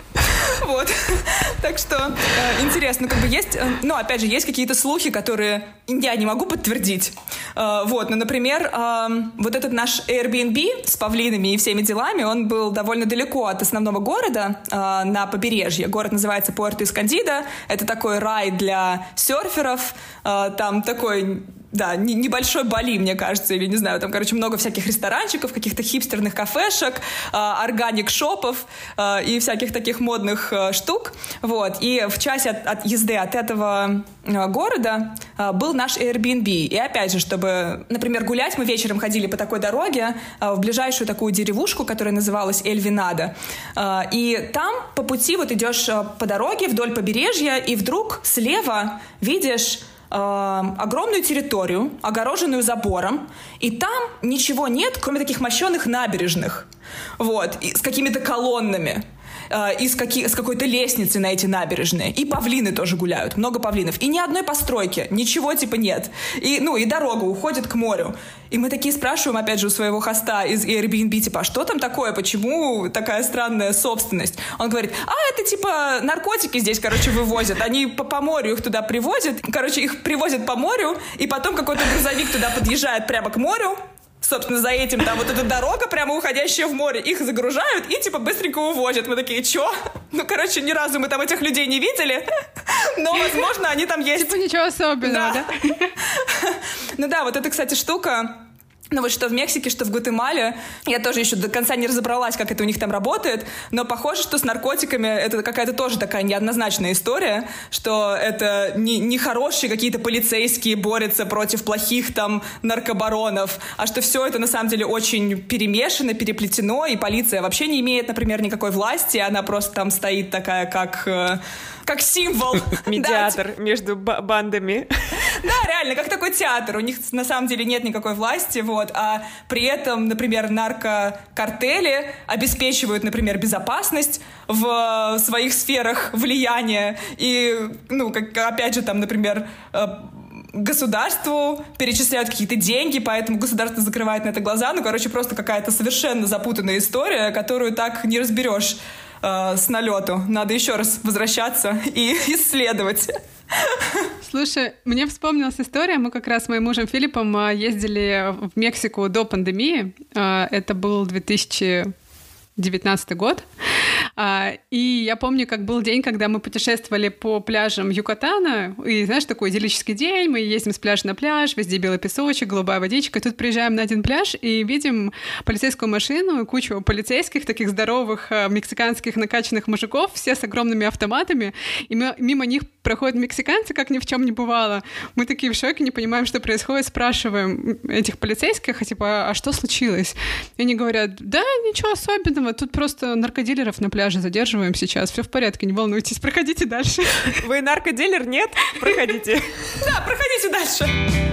Вот. Так что э, интересно, как бы есть, э, ну, опять же, есть какие-то слухи, которые я не могу подтвердить. Э, вот, ну, например, э, вот этот наш Airbnb с павлинами и всеми делами, он был довольно далеко от основного города, э, на побережье. Город называется Пуэрто-Эскондидо. Это такой рай для серферов. Э, там такой... Да, небольшой Бали, мне кажется, или не знаю, там, короче, много всяких ресторанчиков, каких-то хипстерных кафешек, органик-шопов э, и всяких таких модных э, штук, вот, и в часе от, от езды от этого э, города э, был наш Airbnb, и опять же, чтобы, например, гулять, мы вечером ходили по такой дороге э, в ближайшую такую деревушку, которая называлась Эль-Винадо, э, и там по пути вот идешь э, по дороге вдоль побережья, и вдруг слева видишь огромную территорию, огороженную забором, и там ничего нет, кроме таких мощеных набережных, вот, и с какими-то колоннами, и с, каки- с какой-то лестницей на эти набережные. И павлины тоже гуляют, много павлинов. И ни одной постройки, ничего типа нет. И, ну, и дорога уходит к морю. И мы такие спрашиваем, опять же, у своего хоста из Airbnb, типа, а что там такое, почему такая странная собственность? Он говорит, а, это типа наркотики здесь, короче, вывозят. Они по, по морю их туда привозят. Короче, их привозят по морю, и потом какой-то грузовик туда подъезжает прямо к морю. Собственно, за этим там вот эта дорога, прямо уходящая в море, их загружают и типа быстренько увозят. Мы такие, чё? Ну, короче, ни разу мы там этих людей не видели, но, возможно, они там есть. Типа ничего особенного, да? Ну да, вот эта, кстати, штука... Ну вот что в Мексике, что в Гватемале. Я тоже еще до конца не разобралась, как это у них там работает, но похоже, что с наркотиками это какая-то тоже такая неоднозначная история, что это не, не хорошие какие-то полицейские борются против плохих там наркобаронов, а что все это на самом деле очень перемешано, переплетено, и полиция вообще не имеет, например, никакой власти, она просто там стоит такая, как... как символ. Медиатор между бандами. Да, реально, как такой театр. У них на самом деле нет никакой власти, вот, а при этом, например, наркокартели обеспечивают, например, безопасность в своих сферах влияния. И, ну, как, опять же, там, например, государству перечисляют какие-то деньги, поэтому государство закрывает на это глаза. Ну, короче, просто какая-то совершенно запутанная история, которую так не разберешь э, с налету. Надо еще раз возвращаться и исследовать. Слушай, мне вспомнилась история. Мы как раз с моим мужем Филиппом ездили в Мексику до пандемии. Это был две тысячи девятнадцатый год. И я помню, как был день, когда мы путешествовали по пляжам Юкатана, и, знаешь, такой идиллический день, мы ездим с пляжа на пляж, везде белый песочек, голубая водичка, и тут приезжаем на один пляж и видим полицейскую машину, кучу полицейских, таких здоровых мексиканских накачанных мужиков, все с огромными автоматами, и мы, мимо них проходят мексиканцы, как ни в чем не бывало. Мы такие в шоке, не понимаем, что происходит, спрашиваем этих полицейских, а типа, а что случилось? И они говорят, да, ничего особенного, тут просто наркодилеров на пляже задерживаем сейчас, все в порядке, не волнуйтесь, проходите дальше. Вы наркодилер? Нет? Проходите. Да, проходите дальше.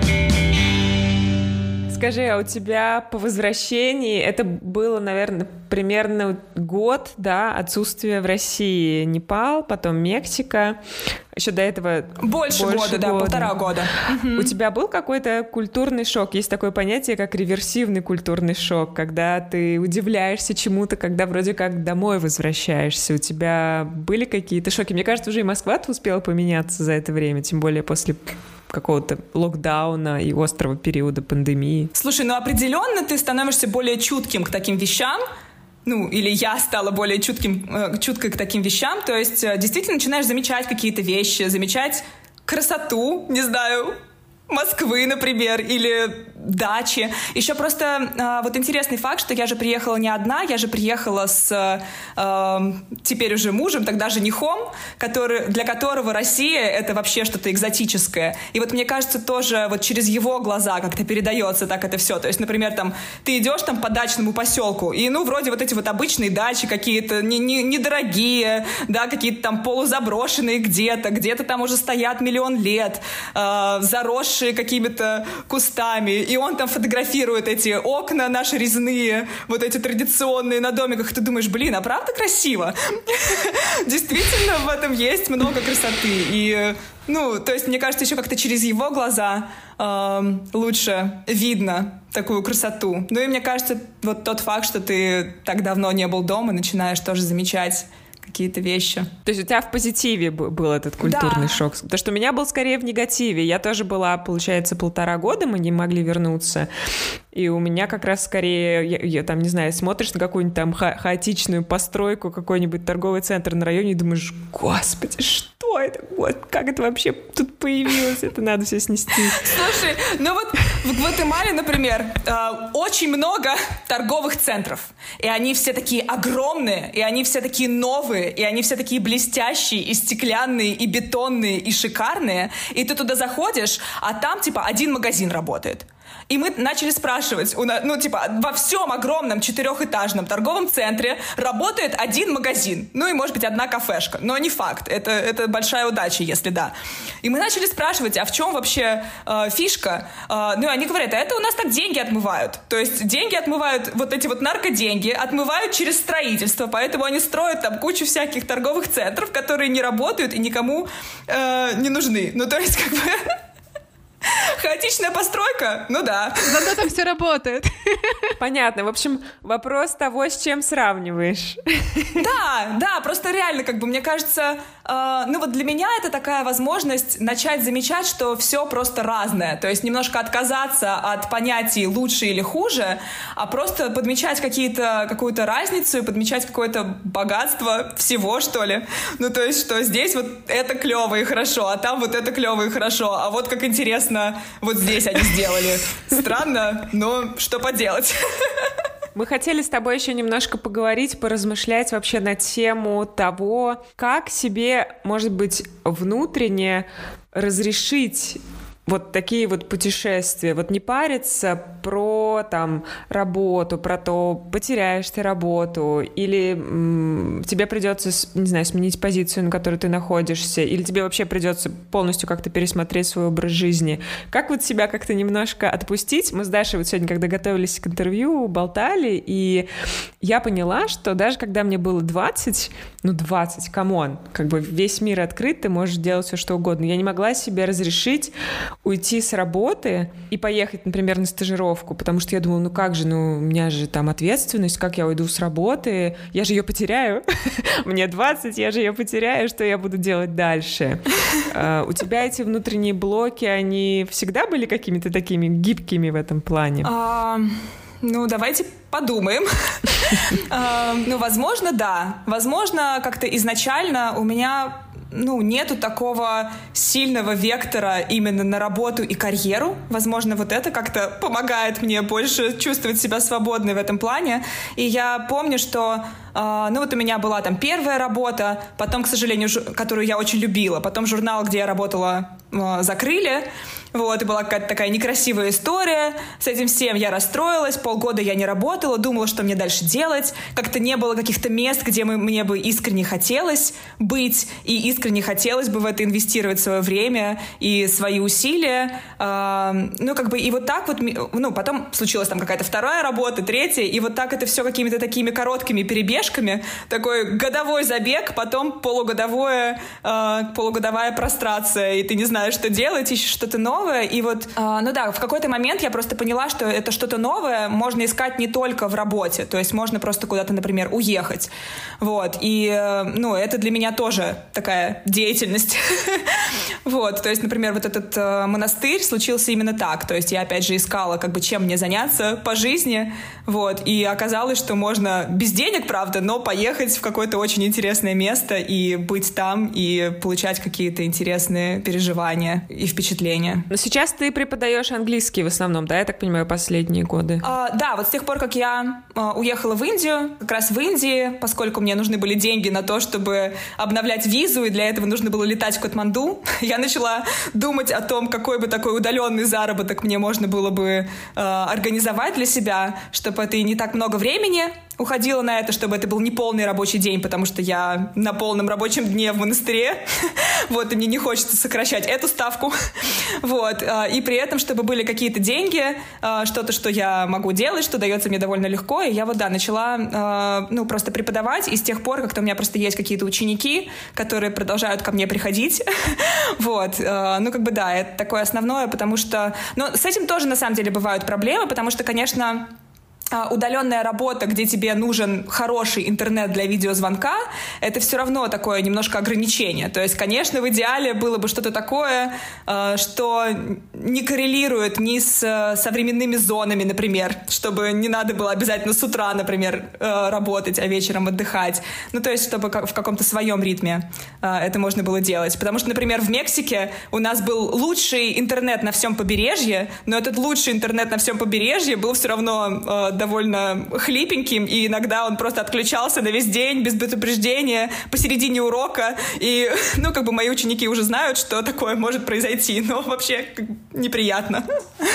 Скажи, а у тебя по возвращении, это было, наверное, примерно год, да, отсутствия в России, Непал, потом Мексика, еще до этого больше, больше года, года, да, полтора года. У тебя был какой-то культурный шок? Есть такое понятие, как реверсивный культурный шок, когда ты удивляешься чему-то, когда вроде как домой возвращаешься. У тебя были какие-то шоки? Мне кажется, уже и Москва-то успела поменяться за это время, тем более после какого-то локдауна и острого периода пандемии. Слушай, ну определенно ты становишься более чутким к таким вещам, ну, или я стала более чутким, э, чуткой к таким вещам, то есть э, действительно начинаешь замечать какие-то вещи, замечать красоту, не знаю, Москвы, например, или дачи. Еще просто э, вот интересный факт, что я же приехала не одна, я же приехала с э, теперь уже мужем, тогда женихом, который, для которого Россия — это вообще что-то экзотическое. И вот мне кажется, тоже вот через его глаза как-то передается так это все. То есть, например, там ты идешь там по дачному поселку, и ну вроде вот эти вот обычные дачи какие-то не, не, недорогие, да, какие-то там полузаброшенные где-то, где-то там уже стоят миллион лет, э, заросшие какими-то кустами. И он там фотографирует эти окна наши резные, вот эти традиционные на домиках. И ты думаешь, блин, а правда красиво? Действительно, в этом есть много красоты. И, ну, то есть, мне кажется, еще как-то через его глаза э, лучше видно такую красоту. Ну и мне кажется, вот тот факт, что ты так давно не был дома, начинаешь тоже замечать какие-то вещи. То есть у тебя в позитиве был этот культурный да. шок? Потому что у меня был скорее в негативе. Я тоже была, получается, полтора года, мы не могли вернуться. И у меня как раз скорее, я, я там, не знаю, смотришь на какую-нибудь там ха- хаотичную постройку, какой-нибудь торговый центр на районе и думаешь, господи, что это? Вот, как это вообще тут появилось? Это надо все снести. Слушай, ну вот в Гватемале, например, очень много торговых центров. И они все такие огромные, и они все такие новые, и они все такие блестящие, и стеклянные, и бетонные, и шикарные. И ты туда заходишь, а там типа один магазин работает. И мы начали спрашивать, ну, типа, во всем огромном четырехэтажном торговом центре работает один магазин, ну, и, может быть, одна кафешка, но не факт, это, это большая удача, если да. И мы начали спрашивать, а в чем вообще э, фишка? Э, ну, и они говорят, а это у нас так деньги отмывают, то есть деньги отмывают, вот эти вот наркоденьги отмывают через строительство, поэтому они строят там кучу всяких торговых центров, которые не работают и никому э, не нужны. Ну, то есть, как бы... Хаотичная постройка? Ну да. Зато там все работает. Понятно. В общем, вопрос того, с чем сравниваешь. Да, да, просто реально, как бы, мне кажется, э, ну вот для меня это такая возможность начать замечать, что все просто разное. То есть немножко отказаться от понятий лучше или хуже, а просто подмечать какие-то, какую-то разницу и подмечать какое-то богатство всего, что ли. Ну то есть, что здесь вот это клево и хорошо, а там вот это клево и хорошо, а вот как интересно вот здесь они сделали. Странно, но что поделать. Мы хотели с тобой еще немножко поговорить, поразмышлять вообще на тему того, как себе, может быть, внутренне разрешить вот такие вот путешествия, вот не париться про там работу, про то, потеряешь ты работу, или м, тебе придется, не знаю, сменить позицию, на которой ты находишься, или тебе вообще придется полностью как-то пересмотреть свой образ жизни. Как вот себя как-то немножко отпустить? Мы с Дашей вот сегодня, когда готовились к интервью, болтали, и я поняла, что даже когда мне было двадцать, ну двадцать, камон, как бы весь мир открыт, ты можешь делать все, что угодно. Я не могла себе разрешить уйти с работы и поехать, например, на стажировку, потому что я думала, ну как же, ну у меня же там ответственность, как я уйду с работы, я же ее потеряю, мне двадцать, я же ее потеряю, что я буду делать дальше? У тебя эти внутренние блоки, они всегда были какими-то такими гибкими в этом плане? Ну, давайте подумаем. Ну, возможно, да. Возможно, как-то изначально у меня ну, нету такого сильного вектора именно на работу и карьеру. Возможно, вот это как-то помогает мне больше чувствовать себя свободной в этом плане. И я помню, что Uh, ну вот у меня была там первая работа, потом, к сожалению, жу- которую я очень любила, потом журнал, где я работала, uh, закрыли, вот, и была какая-то такая некрасивая история, с этим всем я расстроилась, полгода я не работала, думала, что мне дальше делать, как-то не было каких-то мест, где мы, мне бы искренне хотелось быть, и искренне хотелось бы в это инвестировать свое время и свои усилия, uh, ну как бы и вот так вот, ну потом случилась там какая-то вторая работа, третья, и вот так это все какими-то такими короткими перебежками, такой годовой забег, потом полугодовое, э, полугодовая прострация, и ты не знаешь, что делать, ищешь что-то новое, и вот, э, ну да, в какой-то момент я просто поняла, что это что-то новое можно искать не только в работе, то есть можно просто куда-то, например, уехать, вот, и, э, ну, это для меня тоже такая деятельность, вот, то есть, например, вот этот э, монастырь случился именно так, то есть я, опять же, искала, как бы, чем мне заняться по жизни, вот, и оказалось, что можно без денег, правда, но поехать в какое-то очень интересное место и быть там, и получать какие-то интересные переживания и впечатления. Но сейчас ты преподаешь английский в основном, да, я так понимаю, последние годы? А, да, вот с тех пор, как я а, уехала в Индию, как раз в Индии, поскольку мне нужны были деньги на то, чтобы обновлять визу, и для этого нужно было летать в Катманду, я начала думать о том, какой бы такой удаленный заработок мне можно было бы а, организовать для себя, чтобы это и не так много времени уходила на это, чтобы это был не полный рабочий день, потому что я на полном рабочем дне в монастыре, вот, и мне не хочется сокращать эту ставку, вот, и при этом, чтобы были какие-то деньги, что-то, что я могу делать, что дается мне довольно легко, и я вот, да, начала, ну, просто преподавать, и с тех пор как-то у меня просто есть какие-то ученики, которые продолжают ко мне приходить, вот, ну, как бы, да, это такое основное, потому что, ну, с этим тоже, на самом деле, бывают проблемы, потому что, конечно, удаленная работа, где тебе нужен хороший интернет для видеозвонка, это все равно такое немножко ограничение. То есть, конечно, в идеале было бы что-то такое, что не коррелирует ни с современными зонами, например, чтобы не надо было обязательно с утра, например, работать, а вечером отдыхать. Ну, то есть, чтобы в каком-то своем ритме это можно было делать. Потому что, например, в Мексике у нас был лучший интернет на всем побережье, но этот лучший интернет на всем побережье был все равно довольно хлипеньким, и иногда он просто отключался на весь день без предупреждения посередине урока, и, ну, как бы мои ученики уже знают, что такое может произойти, но вообще неприятно.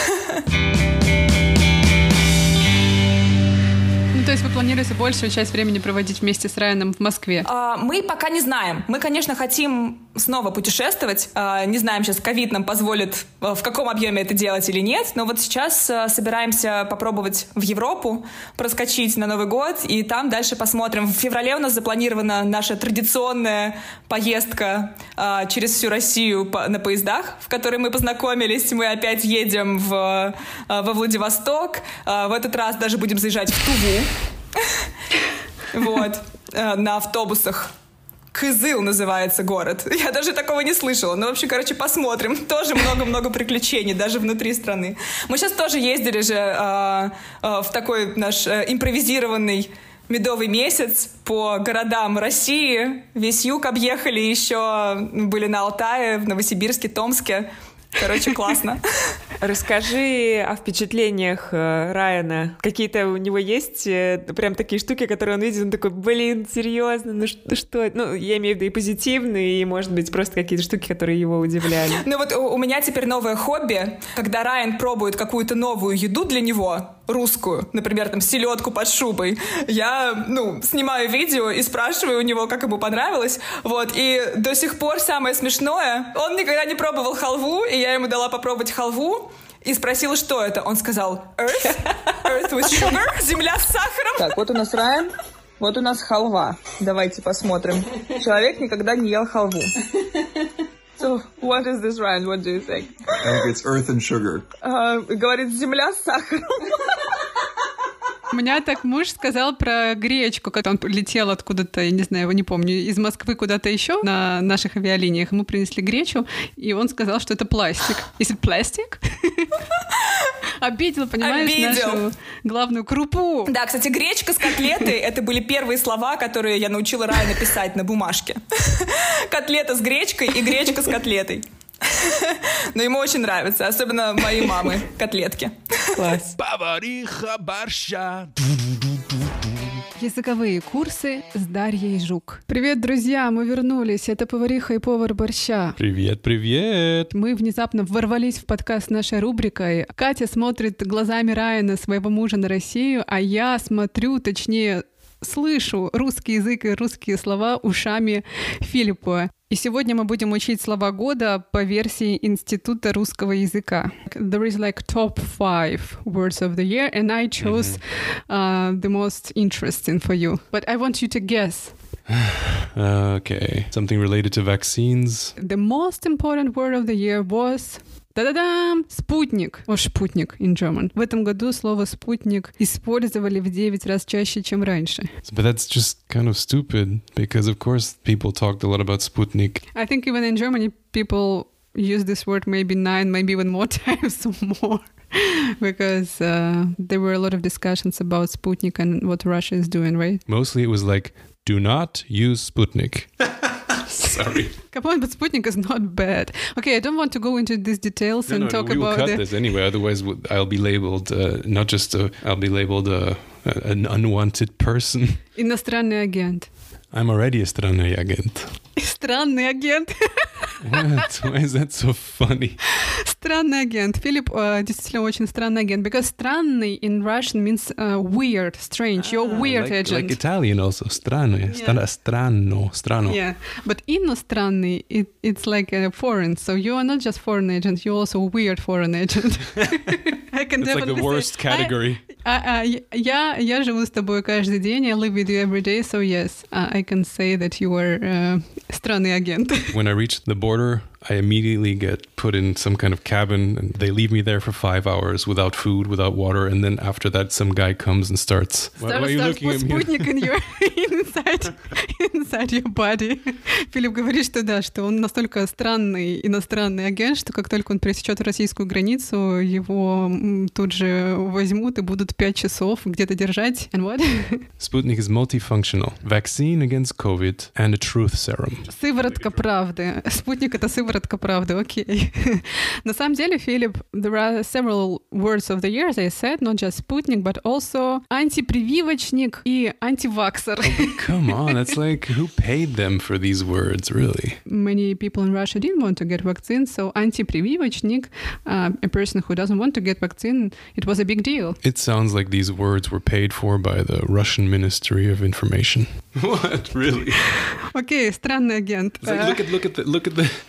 То есть вы планируете большую часть времени проводить вместе с Райаном в Москве? А, мы пока не знаем. Мы, конечно, хотим снова путешествовать. А, не знаем, сейчас ковид нам позволит, в каком объеме это делать или нет. Но вот сейчас а, собираемся попробовать в Европу проскочить на Новый год, и там дальше посмотрим. В феврале у нас запланирована наша традиционная поездка а, через всю Россию по, на поездах, в которой мы познакомились. Мы опять едем в, а, во Владивосток. А, в этот раз даже будем заезжать в Туву. Вот, на автобусах. Кызыл называется город. Я даже такого не слышала. Ну, в общем, короче, посмотрим. Тоже много-много приключений, даже внутри страны. Мы сейчас тоже ездили же э, э, в такой наш э, импровизированный медовый месяц по городам России. Весь юг объехали, еще были на Алтае, в Новосибирске, Томске. Короче, классно. Расскажи о впечатлениях э, Райана. Какие-то у него есть э, прям такие штуки, которые он видит, он такой, блин, серьезно, ну что, что? Ну, я имею в виду и позитивные, и, может быть, просто какие-то штуки, которые его удивляли. Ну вот у, у меня теперь новое хобби, когда Райан пробует какую-то новую еду для него, русскую, например, там, селедку под шубой, я, ну, снимаю видео и спрашиваю у него, как ему понравилось, вот, и до сих пор самое смешное, он никогда не пробовал халву, и я ему дала попробовать халву, и спросила, что это. Он сказал Earth, Earth with sugar, земля с сахаром. Так, вот у нас Райан, вот у нас халва. Давайте посмотрим. Человек никогда не ел халву. So, what is this, Ryan? What do you think? I think it's earth and sugar. Uh, говорит, земля с сахаром. У меня так муж сказал про гречку, когда он летел откуда-то, я не знаю, его не помню, из Москвы куда-то еще на наших авиалиниях. Ему принесли гречу, и он сказал, что это пластик. Is it plastic? Обидел, понимаешь, Обидел. нашу главную крупу. Да, кстати, гречка с котлетой — это были первые слова, которые я научила Райана писать на бумажке. Котлета с гречкой и гречка с котлетой. Но ему очень нравится, особенно моей мамы котлетки. Класс. Повариха борща. Языковые курсы с Дарьей Жук. Привет, друзья, мы вернулись. Это повариха и повар борща. Привет, привет. Мы внезапно ворвались в подкаст нашей рубрикой. Катя смотрит глазами Райана, своего мужа, на Россию, а я смотрю, точнее, слышу русский язык и русские слова ушами Филиппа. И сегодня мы будем учить слова года по версии Института русского языка. There is like top five words of the year, and I chose uh, the most interesting for you. But I want you to guess. Okay. Something related to vaccines. The most important word of the year was... Та-да-дам! Спутник. О, спутник in German. В этом году слово «спутник» использовали в девять раз чаще, чем раньше. But that's just kind of stupid because, of course, people talked a lot about Sputnik. I think even in Germany, people use this word maybe nine, maybe even more times more. Because uh, there were a lot of discussions about Sputnik and what Russia is doing, right? Mostly it was like, do not use Sputnik. Sorry. Come on, but Sputnik is not bad. Okay, I don't want to go into these details No, and no, talk we will about cut the... this anyway. Otherwise, w- I'll be labeled uh, not just a, I'll be labeled a, a, an unwanted person. Иностранный агент. I'm already a странный агент. Странный агент. What? Why is that so funny? Странный агент. Филипп uh, действительно очень странный агент. Because странный in Russian means uh, weird, strange. You're a weird like, agent. Like Italian also. Strano. Yeah. Stra- strano. Strano. Yeah, but иностранный, it, it's like a foreign. So you are not just foreign agent, you're also a weird foreign agent. I can It's like the definitely worst say, category. I, I, я, я живу с тобой каждый день, I live with you every day, so yes, uh, I can say that you are uh, странный агент. When I reach the border, I immediately get put in some kind of cabin and they leave me there for five hours without food, without water. And then after that, some guy comes and starts. Why, why are you looking at me? Спутник in your, inside, inside your body. Филипп говорит, что да, что он настолько странный иностранный агент, что как только он пересечет российскую границу, его тут же возьмут и будут пять часов где-то держать. And what? Sputnik is multifunctional. Vaccine against COVID and a truth serum. Сыворотка правды. Спутник — это сыворотка правды, окей. На самом деле, Филипп, there are several words of the year, as I said, not just Sputnik, but also антипрививочник и антиваксер. Oh, come on, that's like, who paid them for these words, really? Many people in Russia didn't want to get vaccine, so антипрививочник, uh, a person who doesn't want to get vaccine, it was a big deal. It sounds like these words were paid for by the Russian Ministry of Information. What, really? Окей, okay, странный агент. It's like, look at look at the look at the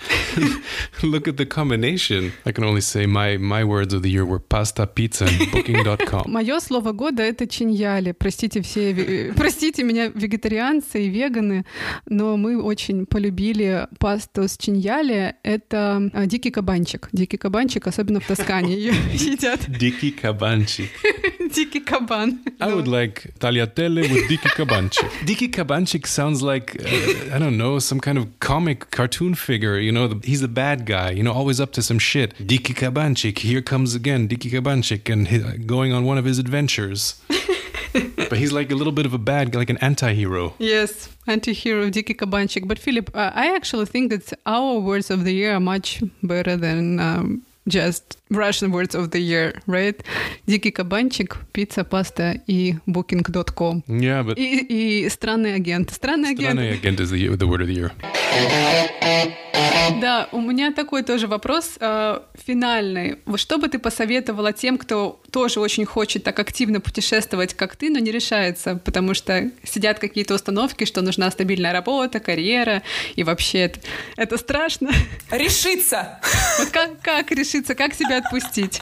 look at the combination. I can only say my my words of the year were pasta, pizza, and booking dot com. Мое слово года — это чиньяли. Простите все, простите меня, вегетарианцы и веганы, но мы очень полюбили пасту с чиньяли. Это дикий кабанчик. Дикий кабанчик, особенно в Тоскане ее едят. Дикий кабанчик. Дикий кабан. I would like tagliatelle with dikий кабанчик. Dikий кабанчик sounds like, uh, I don't know, some kind of comic cartoon figure, you know, the, he's the bad guy, you know, always up to some shit. Dikий кабанчик, here comes again, Dikий кабанчик, and he, going on one of his adventures. But he's like a little bit of a bad, like an anti-hero. Yes, anti-hero, Дикий кабанчик. But Philip, uh, I actually think that our words of the year are much better than um, just Russian words of the year, right? Дикий кабанчик, пицца, паста и booking dot com. Yeah, but... И, и странный агент. Странный агент. Странный агент is the, the word of the year. Да, у меня такой тоже вопрос э, финальный. Вот что бы ты посоветовала тем, кто тоже очень хочет так активно путешествовать, как ты, но не решается, потому что сидят какие-то установки, что нужна стабильная работа, карьера, и вообще это, это страшно. Решиться! Вот как, как решиться, как себя отпустить?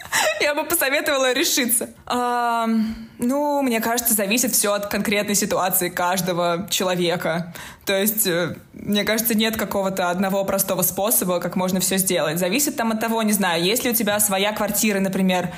Я бы посоветовала решиться. А, ну, мне кажется, зависит все от конкретной ситуации каждого человека. То есть, мне кажется, нет какого-то одного простого способа, как можно все сделать. Зависит там от того, не знаю, есть ли у тебя своя квартира, например,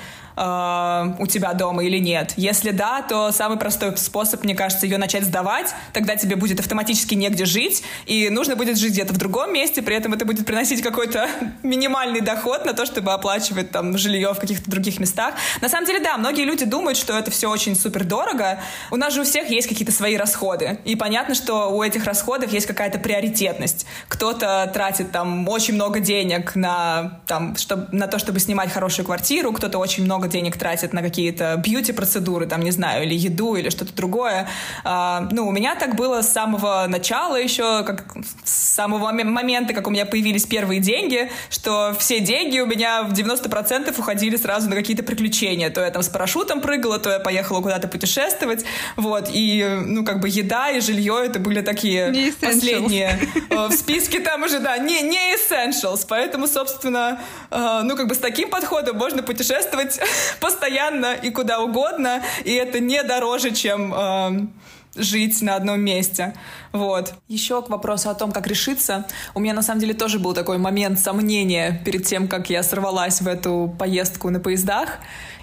Uh, у тебя дома или нет. Если да, то самый простой способ, мне кажется, ее начать сдавать, тогда тебе будет автоматически негде жить, и нужно будет жить где-то в другом месте, при этом это будет приносить какой-то минимальный доход на то, чтобы оплачивать там жилье в каких-то других местах. На самом деле, да, многие люди думают, что это все очень супер дорого. У нас же у всех есть какие-то свои расходы, и понятно, что у этих расходов есть какая-то приоритетность. Кто-то тратит там очень много денег на, там, чтобы, на то, чтобы снимать хорошую квартиру, кто-то очень много денег тратит на какие-то бьюти-процедуры, там, не знаю, или еду, или что-то другое. А, ну, у меня так было с самого начала еще, как, с самого момента, как у меня появились первые деньги, что все деньги у меня в девяносто процентов уходили сразу на какие-то приключения. То я там с парашютом прыгала, то я поехала куда-то путешествовать, вот, и, ну, как бы еда и жилье это были такие последние в списке там уже, да, не, не essentials, поэтому, собственно, ну, как бы с таким подходом можно путешествовать постоянно и куда угодно, и это не дороже, чем э, жить на одном месте. Вот. Еще к вопросу о том, как решиться. У меня, на самом деле, тоже был такой момент сомнения перед тем, как я сорвалась в эту поездку на поездах,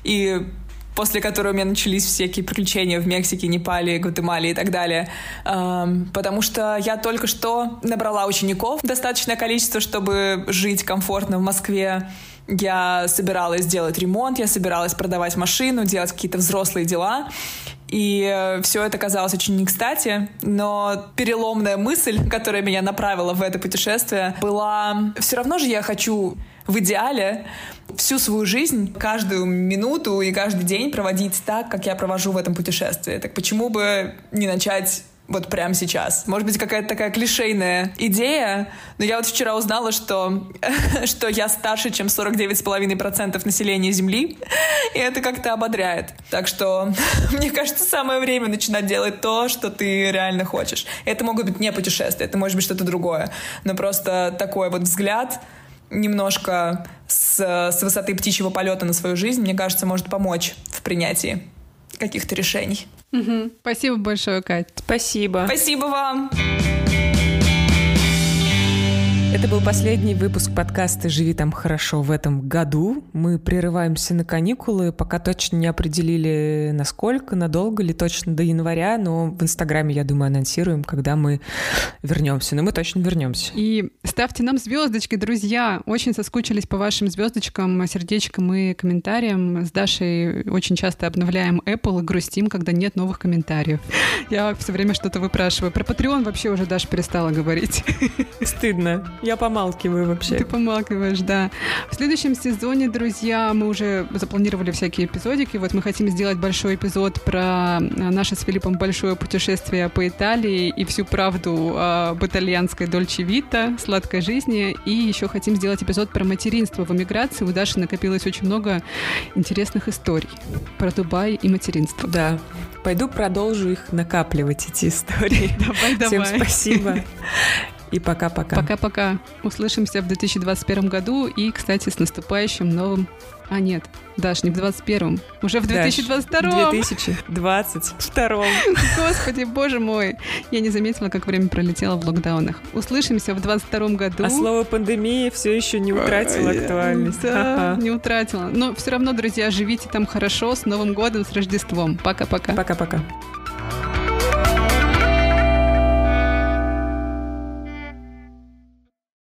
и после которой у меня начались всякие приключения в Мексике, Непале, Гватемале и так далее. Эм, потому что я только что набрала учеников достаточное количество, чтобы жить комфортно в Москве. Я собиралась делать ремонт, я собиралась продавать машину, делать какие-то взрослые дела. И все это казалось очень не кстати, но переломная мысль, которая меня направила в это путешествие, была: все равно же я хочу в идеале всю свою жизнь, каждую минуту и каждый день проводить так, как я провожу в этом путешествии. Так почему бы не начать вот прямо сейчас? Может быть, какая-то такая клишейная идея, но я вот вчера узнала, что, что я старше, чем сорок девять целых пять десятых процента населения Земли, и это как-то ободряет. Так что, мне кажется, самое время начинать делать то, что ты реально хочешь. Это могут быть не путешествия, это может быть что-то другое, но просто такой вот взгляд немножко с, с высоты птичьего полета на свою жизнь, мне кажется, может помочь в принятии каких-то решений. Угу. Спасибо большое, Кать. Спасибо. Спасибо вам. Это был последний выпуск подкаста «Живи там хорошо» в этом году. Мы прерываемся на каникулы, пока точно не определили, насколько, надолго ли, точно до января, но в Инстаграме, я думаю, анонсируем, когда мы вернемся. Но мы точно вернемся. И ставьте нам звездочки, друзья. Очень соскучились по вашим звездочкам, сердечкам и комментариям. С Дашей очень часто обновляем Apple и грустим, когда нет новых комментариев. Я все время что-то выпрашиваю. Про Patreon вообще уже Даша перестала говорить. Стыдно. Я помалкиваю вообще. Ты помалкиваешь, да. В следующем сезоне, друзья, мы уже запланировали всякие эпизодики. Вот мы хотим сделать большой эпизод про наше с Филиппом большое путешествие по Италии и всю правду об итальянской Дольче Вита, сладкой жизни. И еще хотим сделать эпизод про материнство в эмиграции. У Даши накопилось очень много интересных историй про Дубай и материнство. Да. Пойду продолжу их накапливать, эти истории. Давай, давай. Всем спасибо. И пока-пока. Пока-пока. Услышимся в две тысячи двадцать первом году. И, кстати, с наступающим новым... А, нет, Даш, не в двадцать первом. Уже в две тысячи двадцать втором. две тысячи двадцать втором. Господи, боже мой. Я не заметила, как время пролетело в локдаунах. Услышимся в двадцать втором году. А слово «пандемия» все еще не утратило актуальность. Да, не утратила. Но все равно, друзья, живите там хорошо. С Новым годом, с Рождеством. Пока-пока. Пока-пока.